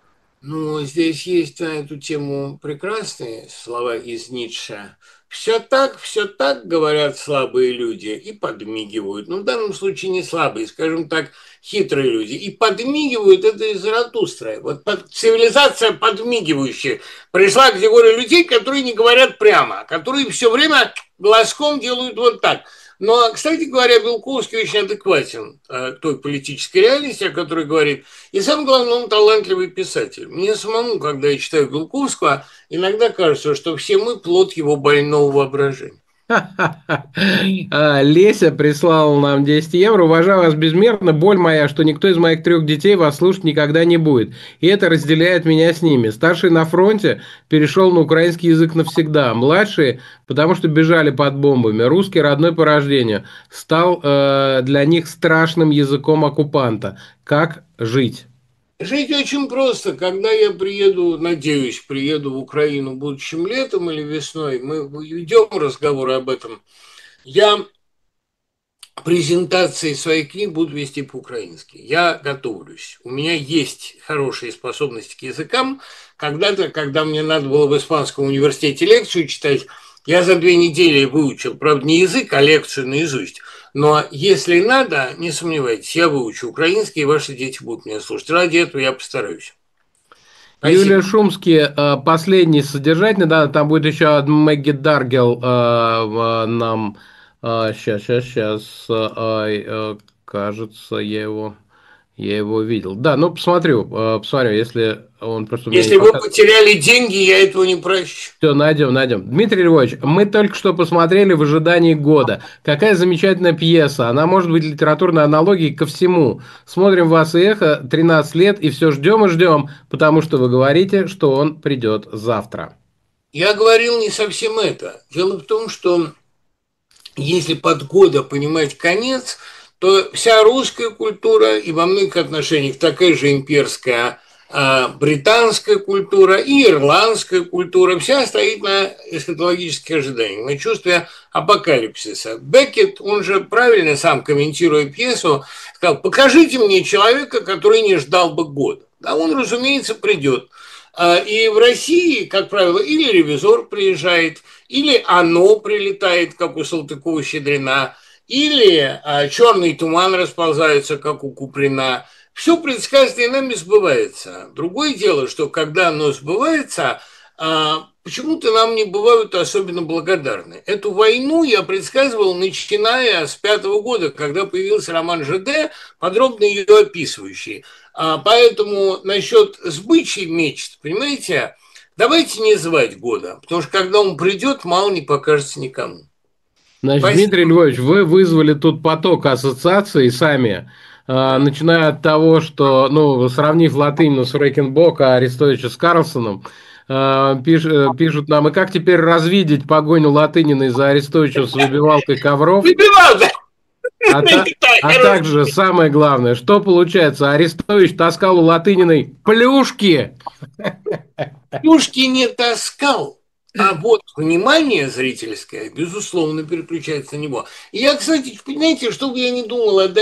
Здесь есть на эту тему прекрасные слова из Ницше. Все так, говорят слабые люди, и подмигивают. В данном случае не слабые, скажем так, хитрые люди. И подмигивают это из Заратустры. Вот цивилизация подмигивающая пришла к категории людей, которые не говорят прямо, которые все время глазком делают вот так. Но, кстати говоря, Белковский очень адекватен к той политической реальности, о которой говорит. И самое главное, он талантливый писатель. Мне самому, когда я читаю Белковского, иногда кажется, что все мы плод его больного воображения.
Леся прислала нам 10 евро. Уважаю вас безмерно. Боль моя, что никто из моих 3 детей вас слушать никогда не будет. И это разделяет меня с ними. Старший на фронте перешел на украинский язык навсегда. Младшие, потому что бежали под бомбами. Русский родной по рождению. Стал для них страшным языком оккупанта. Как жить?
Жить очень просто. Когда я приеду, надеюсь, приеду в Украину будущим летом или весной, мы ведем разговоры об этом. Я презентации своих книг буду вести по-украински. Я готовлюсь. У меня есть хорошие способности к языкам. Когда-то, когда мне надо было в Испанском университете лекцию читать, я за 2 недели выучил, правда, не язык, а лекцию наизусть. Но если надо, не сомневайтесь, я выучу украинский, и ваши дети будут меня слушать. Ради этого я постараюсь. Спасибо.
Юлия Шумский, последний содержательный, да, там будет еще Мэгги Даргел нам, сейчас, кажется, я его видел. Да, ну посмотрю, если он просто...
Если вы потеряли деньги, я этого не прощу.
Все, найдем. Дмитрий Львович, мы только что посмотрели «В ожидании года». Какая замечательная пьеса. Она может быть литературной аналогией ко всему. Смотрим «Вас и эхо» 13 лет и все ждем и ждем, потому что вы говорите, что он придет завтра.
Я говорил не совсем это. Дело в том, что если под года понимать конец, то вся русская культура и во многих отношениях такая же имперская британская культура и ирландская культура, вся стоит на эсхатологических ожиданиях, на чувстве апокалипсиса. Беккет, он же правильно сам комментируя пьесу, сказал: покажите мне человека, который не ждал бы года. Да, он, разумеется, придет. И в России, как правило, или ревизор приезжает, или оно прилетает, как у Салтыкова-Щедрина, или черный туман расползается, как у Куприна. Все предсказанное нами сбывается. Другое дело, что когда оно сбывается, почему-то нам не бывают особенно благодарны. Эту войну я предсказывал, начиная с 5-го года, когда появился роман ЖД, подробно ее описывающий. Поэтому насчет сбычей мечт, понимаете, давайте не звать года, потому что когда он придет, мало не покажется никому.
Значит, спасибо. Дмитрий Львович, вы вызвали тут поток ассоциаций сами, начиная от того, что, сравнив Латынину с Фрейкенбок, а Арестовича с Карлсоном, пишут нам: и как теперь развидеть погоню Латыниной за Арестовичем с выбивалкой ковров?
Выбивал, да!
А также самое главное, что получается, Арестович таскал у Латыниной плюшки.
Плюшки не таскал, а вот внимание зрительское, безусловно, переключается на него. И я, кстати, понимаете, что бы я ни думал о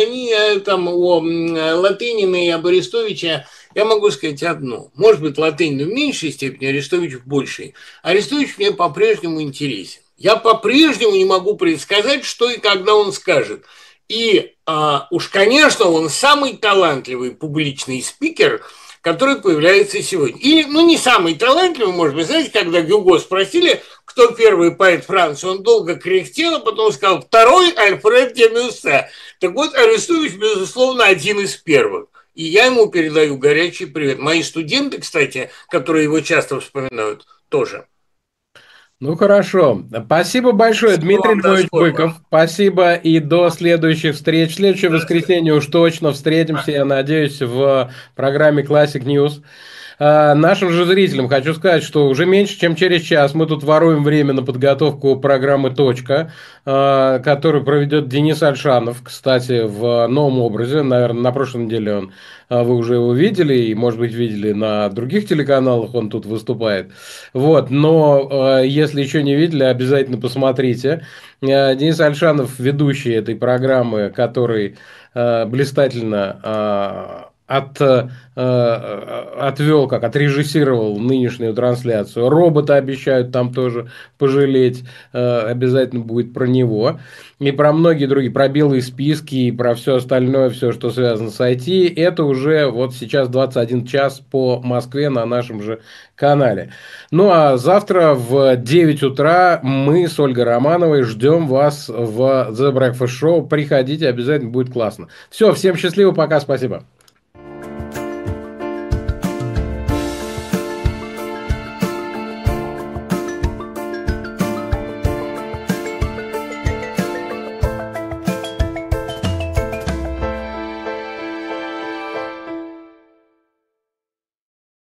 Латыниной и об Арестовиче, я могу сказать одно. Может быть, Латынина в меньшей степени, Арестович в большей. Арестович мне по-прежнему интересен. Я по-прежнему не могу предсказать, что и когда он скажет. И уж, конечно, он самый талантливый публичный спикер, который появляется сегодня. И, не самый талантливый, может быть, знаете, когда Гюго спросили, кто первый поэт Франции, он долго кряхтел, а потом сказал: второй Альфред де Мюссе. Так вот, Арестович, безусловно, один из первых. И я ему передаю горячий привет. Мои студенты, кстати, которые его часто вспоминают, тоже.
Ну, хорошо. Спасибо большое, Дмитрий Львович Быков. Спасибо и до следующих встреч. В следующее воскресенье уж точно встретимся, я надеюсь, в программе Classic News. Нашим же зрителям хочу сказать, что уже меньше, чем через час мы тут воруем время на подготовку программы «Точка», которую проведет Денис Альшанов, кстати, в новом образе. Наверное, на прошлой неделе вы уже его видели, и, может быть, видели на других телеканалах, он тут выступает. Вот, но если еще не видели, обязательно посмотрите. Денис Альшанов, ведущий этой программы, который блистательно отрежиссировал нынешнюю трансляцию. Робота обещают там тоже пожалеть. Обязательно будет про него. И про многие другие, про белые списки, и про все остальное, все, что связано с IT. Это уже вот сейчас 21 час по Москве на нашем же канале. Ну а завтра в 9 утра мы с Ольгой Романовой ждем вас в The Breakfast Show. Приходите, обязательно будет классно. Все, всем счастливо, пока, спасибо.